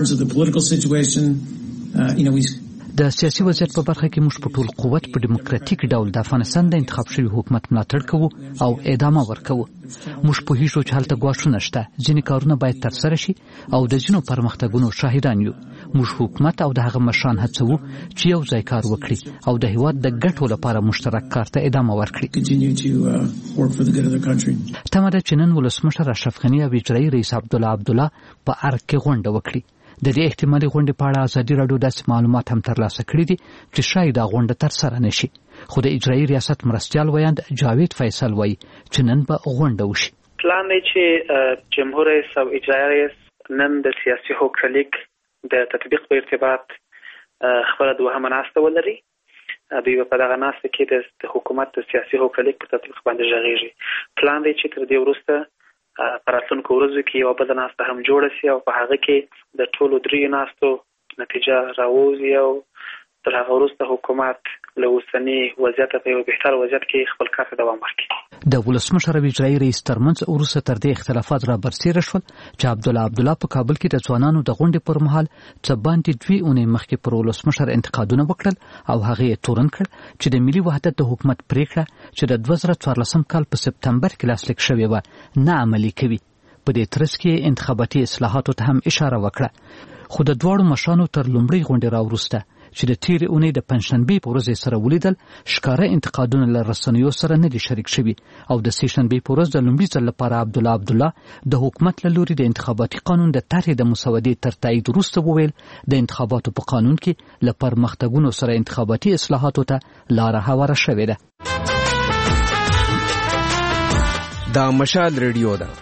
د سیاسي وضعیت په برخه کې موږ په ټول قوت په ډیموکراتیک ډول د افغانستان د انتخاب شوی حکومت ملاتړ کوو او ادامه ورکوو. موږ په هیڅ چې حالت غواړو نشته، ځینې کارونه باید ترسره شي او د ځینو پرمختګونو شاهدان یو. موږ حکومت او د هغه مشران هڅوو چې یو ځای کار وکړي او د هیواد د ګټو لپاره مشترک کار ته ادامه ورکړي. تمه ده چې نن ولسمشر اشرف غني او اجرایي رئیس عبدالله عبدالله په ارګ کې غونډه وکړي. د دې احتمالي غونډې په اړه ازادي راډیو داسې معلومات هم ترلاسه کړي دي چې شاید دا غونډه ترسره نشي، خو د اجرایي ریاست مرستیال ویاند جاوید فیصل وایي چې نن به غونډه وشي. پلان دی چې جمهور رئیس او اجرایي رئیس نن د سیاسي حقوق د تطبیق په ارتباط خبره دوهمه ناسته ولري. دوی په دغه ناسته کې د حکومت د سیاسي حقوق په تطبیق باندې ژغېږي. پلان دی چې تر دې وروسته په راتلونکو ورځو کې یوه بله ناسته هم جوړه سي او په هغه کې د ټولو دریو ناستو نتیجه راووځي او تر هغه وروسته حکومت له اوسني وضعیت په یو بهتر وضعیت کې خپل کار ته دوام ورکړي. د ولسمشر او اجرایي رئیس ترمنځ وروسته تر دې اختلافات را برسېره شول چې عبدالله عبدالله په کابل کې د ځوانانو د غونډې پر مهال څه باندې دوې اونۍ مخکې پر ولسمشر انتقادونه وکړل او هغه یې تورن کړ چې د ملي وحدت د حکومت پریکړه چې د دوه زره څوارلسم کال په سپتمبر کې لاسلیک شوې وه نه عملي کوي. په دې ترڅ کې انتخاباتي اصلاحاتو ته هم اشاره وکړه، خو د دواړو مشرانو تر لومړۍ غونډې راوروسته چې د تیر اونۍ د پنځشنبې په ورځ سره ولیدل ښکاره انتقادونه له رسنیو سره نه دي شریک شوي او د سې شنبې په ورځ د لومړي ځل لپاره عبدالله عبدالله د حکومت له لوري د انتخاباتي قانون د طرحې د مسودې تر تایید وروسته وویل د انتخاباتو په قانون کې له پرمختګونو سره انتخاباتي اصلاحاتو ته لاره هواره شوې ده. دا مشال ریډیو ده.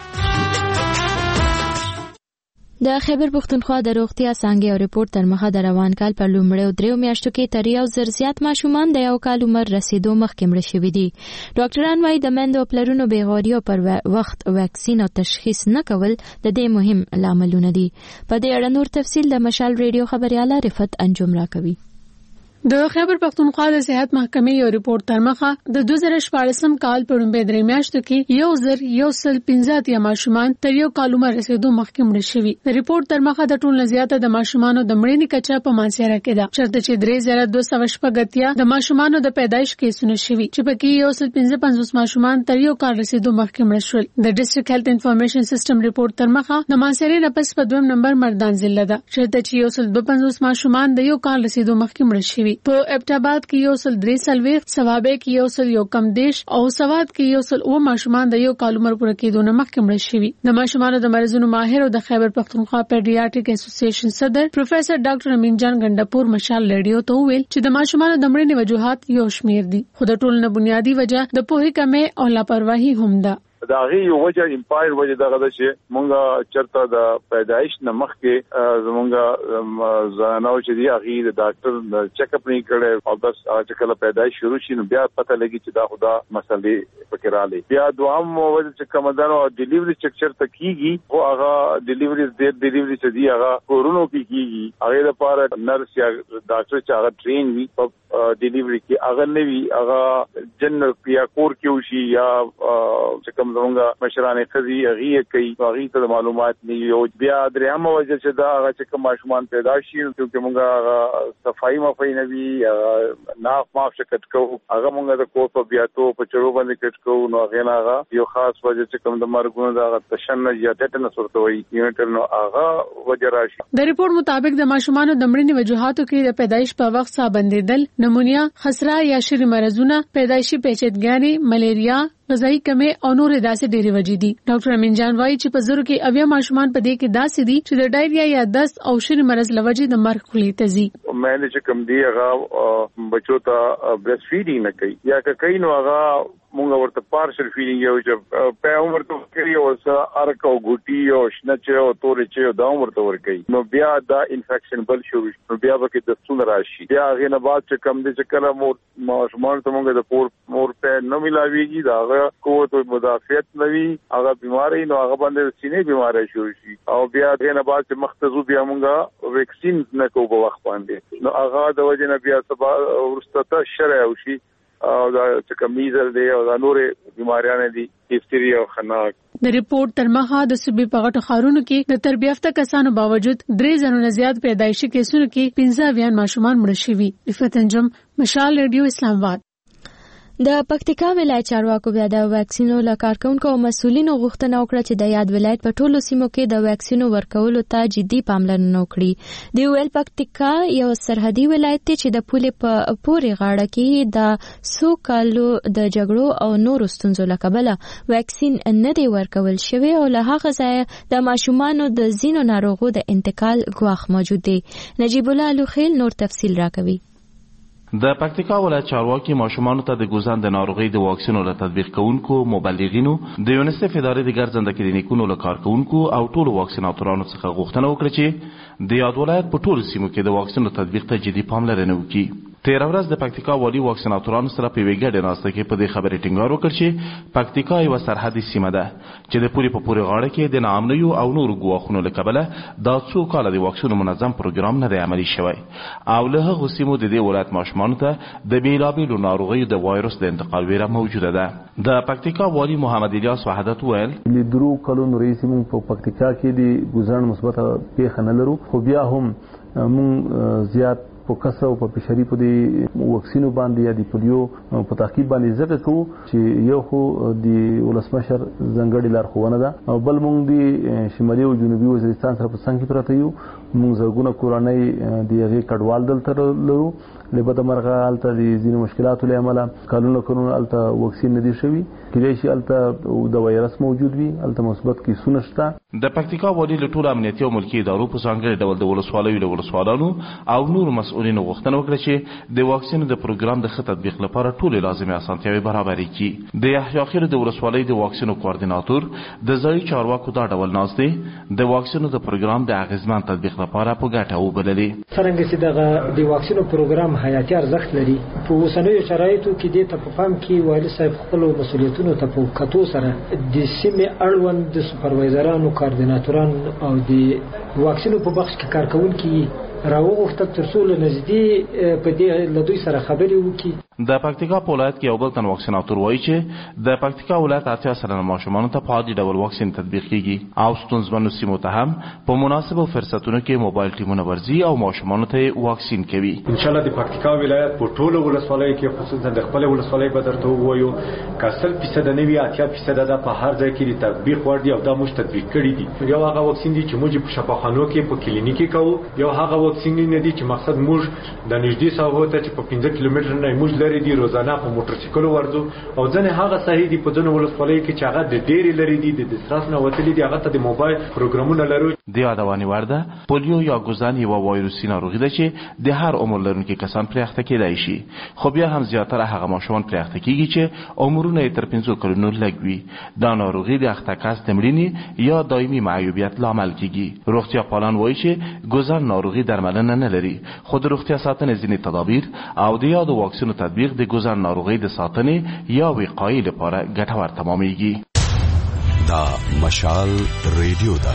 د خیبر پښتونخوا د روغتیا څانګې او ریپورت تر مخه د روان کال په لومړیو دریو میاشتو کې تر یو زر زیات ماشومان د یو کال عمر رسیدو مخکې مړه شوي دي. ډاکټران وايي د میندو او پلرونو بېغوري او پر وخت واکسین او تشخیص نه کول د دې مهم لاملونه دي. په دې اړه نور تفصیل د مشال ریډیو خبرياله رفت انجم راکوي. د خیبر پښتونخوا د صحت محکمې یو ریپورت تر مخه د دوه زره شپاړسم کال په لومړۍ درې میاشتو کې یو زر یو سل پنځه اتیا ماشومان تر یو کال عمر رسیدو مخکې مړه شوي. د ریپورت تر مخه د ټولو زیاته د ماشومانو د مړینې کچه په مانسهره کې ده، چېرته چې درې زره دوه سوه شپږ اتیا د ماشومانو د پیدایش کیسونه شوي چې پکې یو سل پنځه پنځوس ماشومان تر یو کال رسیدو مخکې مړه شول. د ډیسټریکټ هیلث انفارمیشن سیستم ریپورت تر مخه د مانسهرې نه پس په دویم نمبر مردان ضلع ده، چېرته چې یو سل دوه پنځوس ماشومان د یو کال رسیدو مخکې مړه شوي. په ابټاباد کې یو سل درې څلوېښت، سوابه کې یو سل یو کم دیش او سواد کې یو سل اووه ماشومان د یو کال عمر پوره کېدو نه مخکې مړه شوي. د ماشومانو د مرزونو ماهر او د خیبر پښتونخوا پیډیاټریک اسوسییشن صدر پروفیسور ډاکټر امین جان ګندپور مشال ریډیو ته وویل چې د ماشومانو د مړینې وجوهات یو شمیر دي، خو د ټولو نه بنیادی وجه د پوهې کمې او لاپرواهي هم ده. دا غي یو وجه امپایر وجه دغه د چې مونږه چرته د پیدایش نه مخکې زمونږه زنانو چې دی هغه د ډاکټر چیک اپ نه کړي او بس چې کله پیدایش شروع شي نو بیا پته لګي چې دا خدا مسلې پکې راځي. بیا دوام وجه چې کومدانو ډیلیوري چیک چرته کیږي او هغه ډیلیوري د ډیلیوري چې دی هغه کورونو کې کیږي، هغه لپاره نرس یا ډاکټر چې هغه ټرین وي په ډیلیوري کې هغه نه وي، هغه جنرال یا کور کې وشي یا چې زمونږه مشرانه خزي هغه کوي هغه ته معلومات نه یو. بیا درېمه وجه چې دا هغه چې کوم ماشومان پیدا شي چې مونږه صفائی مفای نه وي ناف معاف شکت کو هغه مونږه د کوټ په بیاتو په چړو باندې کټ کو نو هغه نه هغه یو خاص وجه چې کوم د مرګونو دا تشنج یا ټیټنس ورته وي یونټر نو هغه وجه راشي. د ریپورت مطابق د ماشومان د مړینې وجوهاتو کې د پیدایش په وخت سابندېدل، نمونیا، خسرا یا شری مرزونه، پیدایشي پیچیدګي، ملیریا، غذایی کمی او نور داسې ډېری وجې دي. ډاکټر امین جان وايي چې په زرو کې اویا ماشومان په دې کې داسې دي چې د ډایریا یا دست او شری مرز لوجې د مرګ خولې ته ځي. مې چې کوم دی هغه بچو ته بریسټ فیډینګ نه کوي یا کوي نو هغه مونږ ورته پارشل فیلینګ یو چې په عمر ته کوي او سره ارکو ګوټي او شنچ او تورې چې دا عمر ته ور کوي نو بیا دا انفیکشن بل شروع نو بیا به د ستون راشي. بیا هغه نه بعد چې کم دي چې کله مور ماشومان ته مونږ د پور مور په نه ملاويږي دا هغه قوت مدافعت نوي هغه بیماری نو هغه باندې سینې بیماری شروع شي او بیا هغه نه بعد چې مختزو بیا مونږه ویکسین نه کوو په وخت باندې نو هغه د وجه نه بیا سبا ورسته شرع او شي او دا چې کمیزل دی او دا نورې بیماریاں دي هیستریا او خناق. د ریپورت تر مخه د صوبې په غټو ښارونو کې د تربیه یافته کسانو باوجود درې زرو نه زیات پیدایشي کیسونو کې پنځه اویا ماشومان مړه شوي. رفعت انجم، مشال ریډیو، اسلام آباد. د پکتیکا ولایت چارواکو بیا د واکسینو له کارکونکو او مسولینو غوښتنه وکړه چې د یاد ولایت په ټولو سیمو کې د واکسینو ورکولو ته جدي پاملرنه وکړي. د ویل پکتیکا یو سرحدي ولایت دی چې د پولې په پورې غاړه کې د څو کالو د جګړو او نورو ستونزو له کبله واکسین نه دی ورکول شوی او له هغه ځایه د ماشومانو د ځینو ناروغو د انتقال ګواښ موجود دی. نجیب الله لوخیل نور تفصیل راکوي. د پکتیکا ولایت چارواکي ماشومانو ته د ګوزان د ناروغۍ د واکسینو له تطبیق کوونکو، مبلغینو، د یونیسف ادارې د ګرځنده کلینیکونو له کارکوونکو او ټولو واکسیناتورانو څخه غوښتنه وکړه چې د یاد ولایت په ټولو سیمو کې د واکسینو تطبیق ته جدي پاملرنه وکړي. تېره ورځ د پکتیکا والي واکسیناتورانو سره په یوې ګډې ناسته کې په دې خبرې ټینګار وکړ چې پکتیکا یوه سرحدي سیمه ده چې د پولې په پورې غاړه کې د ناامنیو او نورو ګواښونو له کبله دا څو کاله د واکسینو منظم پروګرام نه دی عملي شوی او له هغو سیمو د دې ولایت ماشومانو ته د بېلابېلو ناروغیو د وایرس د انتقال ویره موجوده ده. د پکتیکا والي محمد الیاس وحدت ویل له درو کلونو راهیسې موږ په پکتیکا کې د ګوزان مثبته پیښه نه لرو، خو بیا هم موږ زیات فوکس او په پشری په دې واکسینو باندې یا د پولیو په تعقیب باندې ځکه کوو چې یو خو د ولسمشر ځنګړي لارښوونه ده او بل موږ د شمالي او جنوبي وزیرستان سره په څنګ کې پراته یو موږ زرګونه کورنۍ د هغې کډوال دلته لرو لبد مرغه الته د ځینو مشکلاتو له امله کلونه کلونه الته واکسین نه دي شوي کېدای شي الته د وایرس موجود وي الته مثبت کیسونه شته. د پکتیکا والي له ټولو امنیتي او ملکي ادارو په ځانګړي ډول د ولسوالیو له ولسوالانو او نورو مسؤلینو غوښتنه وکړه چې د واکسینو د پروګرام د ښه تطبیق لپاره ټولې لازمي اسانتیاوې برابرې کړي. د یحیی خیل د ولسوالۍ د واکسینو کوارډیناتور د ځایي چارواکو دا ډول ناست دی د واکسینو د پروګرام د اغیزمن تطبیق لپاره په ګټه وبللې. څرنګه چې دغه د واکسینو پروګرام حیاتي ارزښت لري په اوسنیو شرایطو کې د تفاهم کې والي صاحب خپل مسؤلیتونو ته په کتو سره د سیمې اړوند د سپروایزرانو کوارډیناتورانو او د واکسینو په بخش کې کارکونکي راوغوښتل ترڅو له نږدې په دې له دوی سره خبرې وکړي. د پکتیکا په ولایت کې یو بل تن واکسیناتور وایي چې د پکتیکا ولایت اتیا سلنه ماشومانو ته په عادي ډول واکسین تطبیق کیږي او ستونزمنو سیمو ته هم په مناسبو فرصتونو کې موبایل ټیمونه ورځي او ماشومانو ته واکسین کوي. ان شاء الله د پکتیکا ولایت په ټولو ولسوالیو کې خصوصا د خپل ولسوالۍ په درته وایو کسل فیصد نه وي اتیا فیصد ده په هر ځای کې تطبیق ور دي او دا موږ تطبیق کړی دي. یو هغه واکسین دي چې موږ په شفاخانو کې په کلینیکي کوو یو هغه واکسین نه دي چې مقصد موږ د نږدې ساحو ته چې په پنځه کیلومتر نه موږ لري دي روزانه په موټرسایکل ورځو او ځنه هغه صحیح دي په دونه ولسوالۍ کې چې هغه د ډېری لري دي د دسترس نه وتلي دي هغه ته د موبایل پروګرامونه لرو. د یادواني ورده پولیو یا ګوزن یو وایروسي ناروغي ده چې د هر عمر لرونکي کسان پرې اخته کېدای شي خو بیا هم زیاتره هغه ماشومان پرې اخته کېږي چې عمرونه یې تر پنځو کلونو لږ وي. دا ناروغي د اخته کس د مړینې یا دایمي معیوبیت لامل کېږي. روغتیا پالان وایي چې ګوزن ناروغي درملنه نه لري خو د روغتیا ساتنې ځینې تدابیر او د یادو واکسینو تطبیق د ګوزن ناروغي د ساتنې یا وقایې لپاره ګټور تمامېږي. دا مشال ریډیو ده.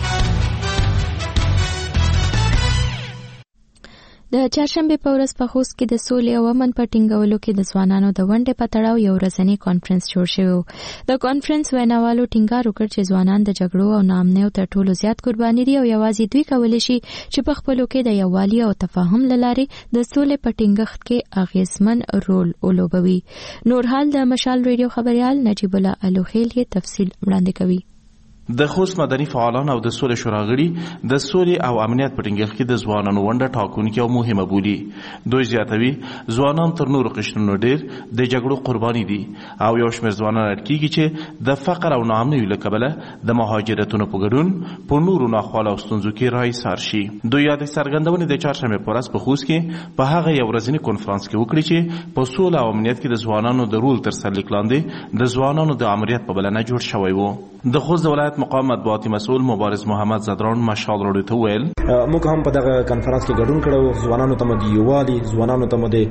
د چهارشنبه په ورځ په خوست کې د سولې او امن په ټینګولو کې د ځوانانو د ونډې په تړاو یو ورځنی کانفرنس جوړ شوی. د کانفرنس ویناوالو ټینګار وکړ چې ځوانان د جګړو او ناامنیو تر ټولو زیات قرباني دي او یوازې دوی کولی شي چې په خپلو کې د یووالي او تفاهم له لارې د سولې په ټینګښت کې اغیزمن رول ولوبوي. نور حال د مشال ریډیو خبريال نجیب الله الوخیل یې تفصیل وړاندې کوي. د خوست مدني فعالان او د سولې شورا غړي د سولې او امنیت په ټینګښت کې د ځوانانو ونډه ټاکونکې او مهمه بولي. دوی زیاتوي ځوانان تر نورو قشرونو ډېر د جګړو قرباني دي او یو شمېر ځوانان اټ کېږي چې د فقر او ناامنیو له کبله د مهاجرتونو په ګډون په نورو ناخواله او ستونزو کې راایسار شي. دوی یادې څرګندونې د چهارشنبې په ورځ په خوست کې په هغه یو ورځني کنفرانس کې وکړي چې په سوله او امنیت کې د ځوانانو د رول تر سرلیک لاندې د ځوانانو د امریت په بلنه جوړ شوی و. د خوست د ولایت مقام مطبوعاتي مسؤل مبارز محمد زدران مشال راډیو ته ویل موږ هم په دغه کنفرانس کې ګډون کړو. ځوانانو ته د یووالي ځوانانو ته د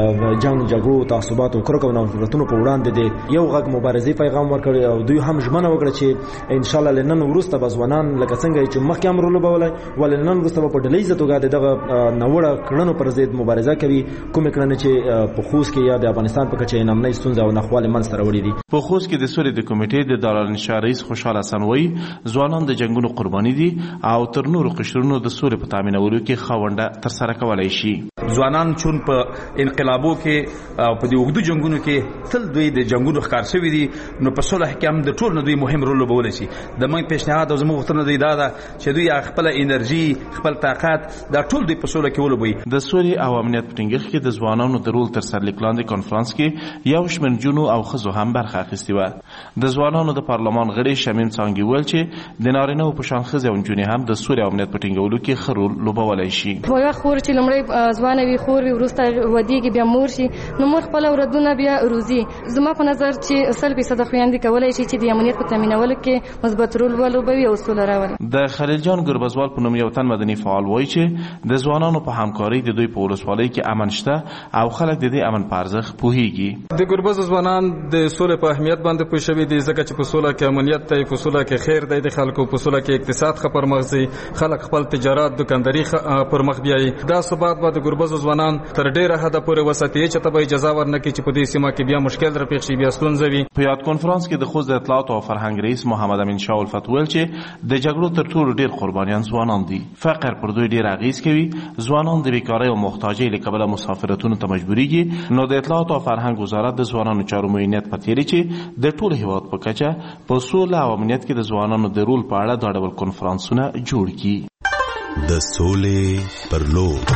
جنگ جګړو تعصبات او کرکو او نفرتونو په وړاندې د یو غږ مبارزې پیغام ورکړی او دوی هم ژمنه وکړه چې ان شاء الله لنن وروسته به ځوانان لکه څنګه چې مخکې هم رول لوبولی ولنن وروسته به په ډلهیزه توګه دغه ناوړه کړنو پر ضد مبارزه کوي کومې کړنې چې په خوست کې یا د افغانستان په کچه نامنۍ ستونزې او ناخوالې منځته راوړي دي. په خوست کې د سولې د کمیټې د دارالانشا رئیس خوشحال حسن وایي ځوانان د جنگونو قرباني دي او تر نورو قشرونو د سولې په تامینولو کې خاونده تر سره کولای شي. ځوانان چون په انقلابو کې او په دې اوږدو جنگونو کې تل دوی د جنگونو ښکار شوي دي نو په صلح کې هم د ټول نه دوی مهم رول لوبولی شي. د موږ پیشنهاد او زموږ غوښتنه دوی دا ده چې دوی خپله انرژي خپل طاقت دا ټول دوی په سوله کې ولوبوي. د سولې او امنیت په ټینګښت کې د ځوانانو د رول تر سرلیک لاندې کنفرانس کې یو شمېر نجونو او ښځو هم برخه اخیستې وه. د ځوانانو د پارلمان غړي شمیم څانګي ویل چې د نارینهو په شان ښځې او نجونې هم د سولې او امنیت په ټینګولو کې ښه رول لوبولی شي. یوه خور چې لومړی ځوانه وي خور وي وروسته ودیږي بیا مور شي نو مور خپل اولادونه بیا روزي. زما په نظر چې سل فیصده خویندې کولی شي چې د امنیت په تامینولو کې مثبت رول ولوبوي او سوله راولي. د خلیل جان ګربزوال په نوم یو تن مدني فعال وایي چې د ځوانانو په همکارۍ د دوی په ولسوالۍ کې امن شته او خلک د دې امن په ارزښت پوهیږي. د ګربز ځوانان د سولې په اهمیت باندې پوه شوي دي ځکه چې په سوله کې امنیت دی په سوله کې خیر دی د خلکو په سوله کې اقتصاد ښه پرمخ ځي خلک خپل تجارت دکانداري پرمخ بیایي. دا ثبات به د ګربز بزو ځوانان تر ډیره حد پورې وساتي چې ته به اجازه ورنکړي چې په دې سیمه کې بیا مشکل درپېښ شي بیا ستونزه وي. په یاد کنفرانس کې د خوست د اطلاعات او فرهنګ رئیس محمد امین شاه الفت ویل چې د جګړو تر ټولو ډیر قربانیان ځوانان دي. فقر پر دوی ډیر اغیز کوي. ځوانان د بیکارۍ او محتاجۍ له کبله مسافرتونو ته مجبوریږي. نو د اطلاعات او فرهنګ وزارت د ځوانانو چارو معاینات پتیری چې د ټول هیواد په کچه په سوله او امنیت کې د ځوانانو د رول په اړه د ډول کنفرانسونه جوړ کړي. د سولې پر لور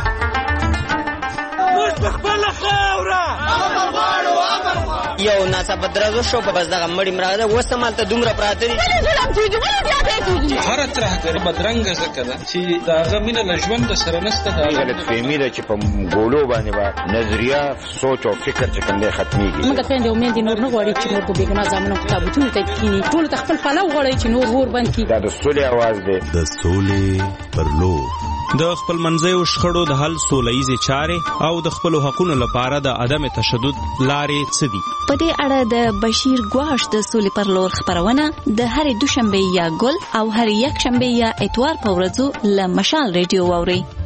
یو ناڅاپه درزو شو په بس دغه مړی مراغله وسه مالته دومره پراته دي هر طرح د بدرنګ زکه ده چې داغه مینه لژوند سره نسته دا غلط فهمي ده چې په ګولو باندې با نظریه سوچ او فکر چې کوم ختميږي. موږ ته د امید نور نه غواړي چې نور په بیګنا ځامنو کتابونه ته کینی ټول تخپل پلو غواړي چې نور ور بند کی. دا د سولې आवाज ده. د سولې پر لور د خپل منځیو شخړو د حل سولهییزې چارې او د خپلو حقونو لپاره د عدم تشدد لارې څه دي؟ په دې اړه د بشیر ګواش د سولې پر لور خبرونه د هرې دوشنبه یا ګل او هرې یک شنبه یا اتوار په ورځو له مشال ریډیو واورئ.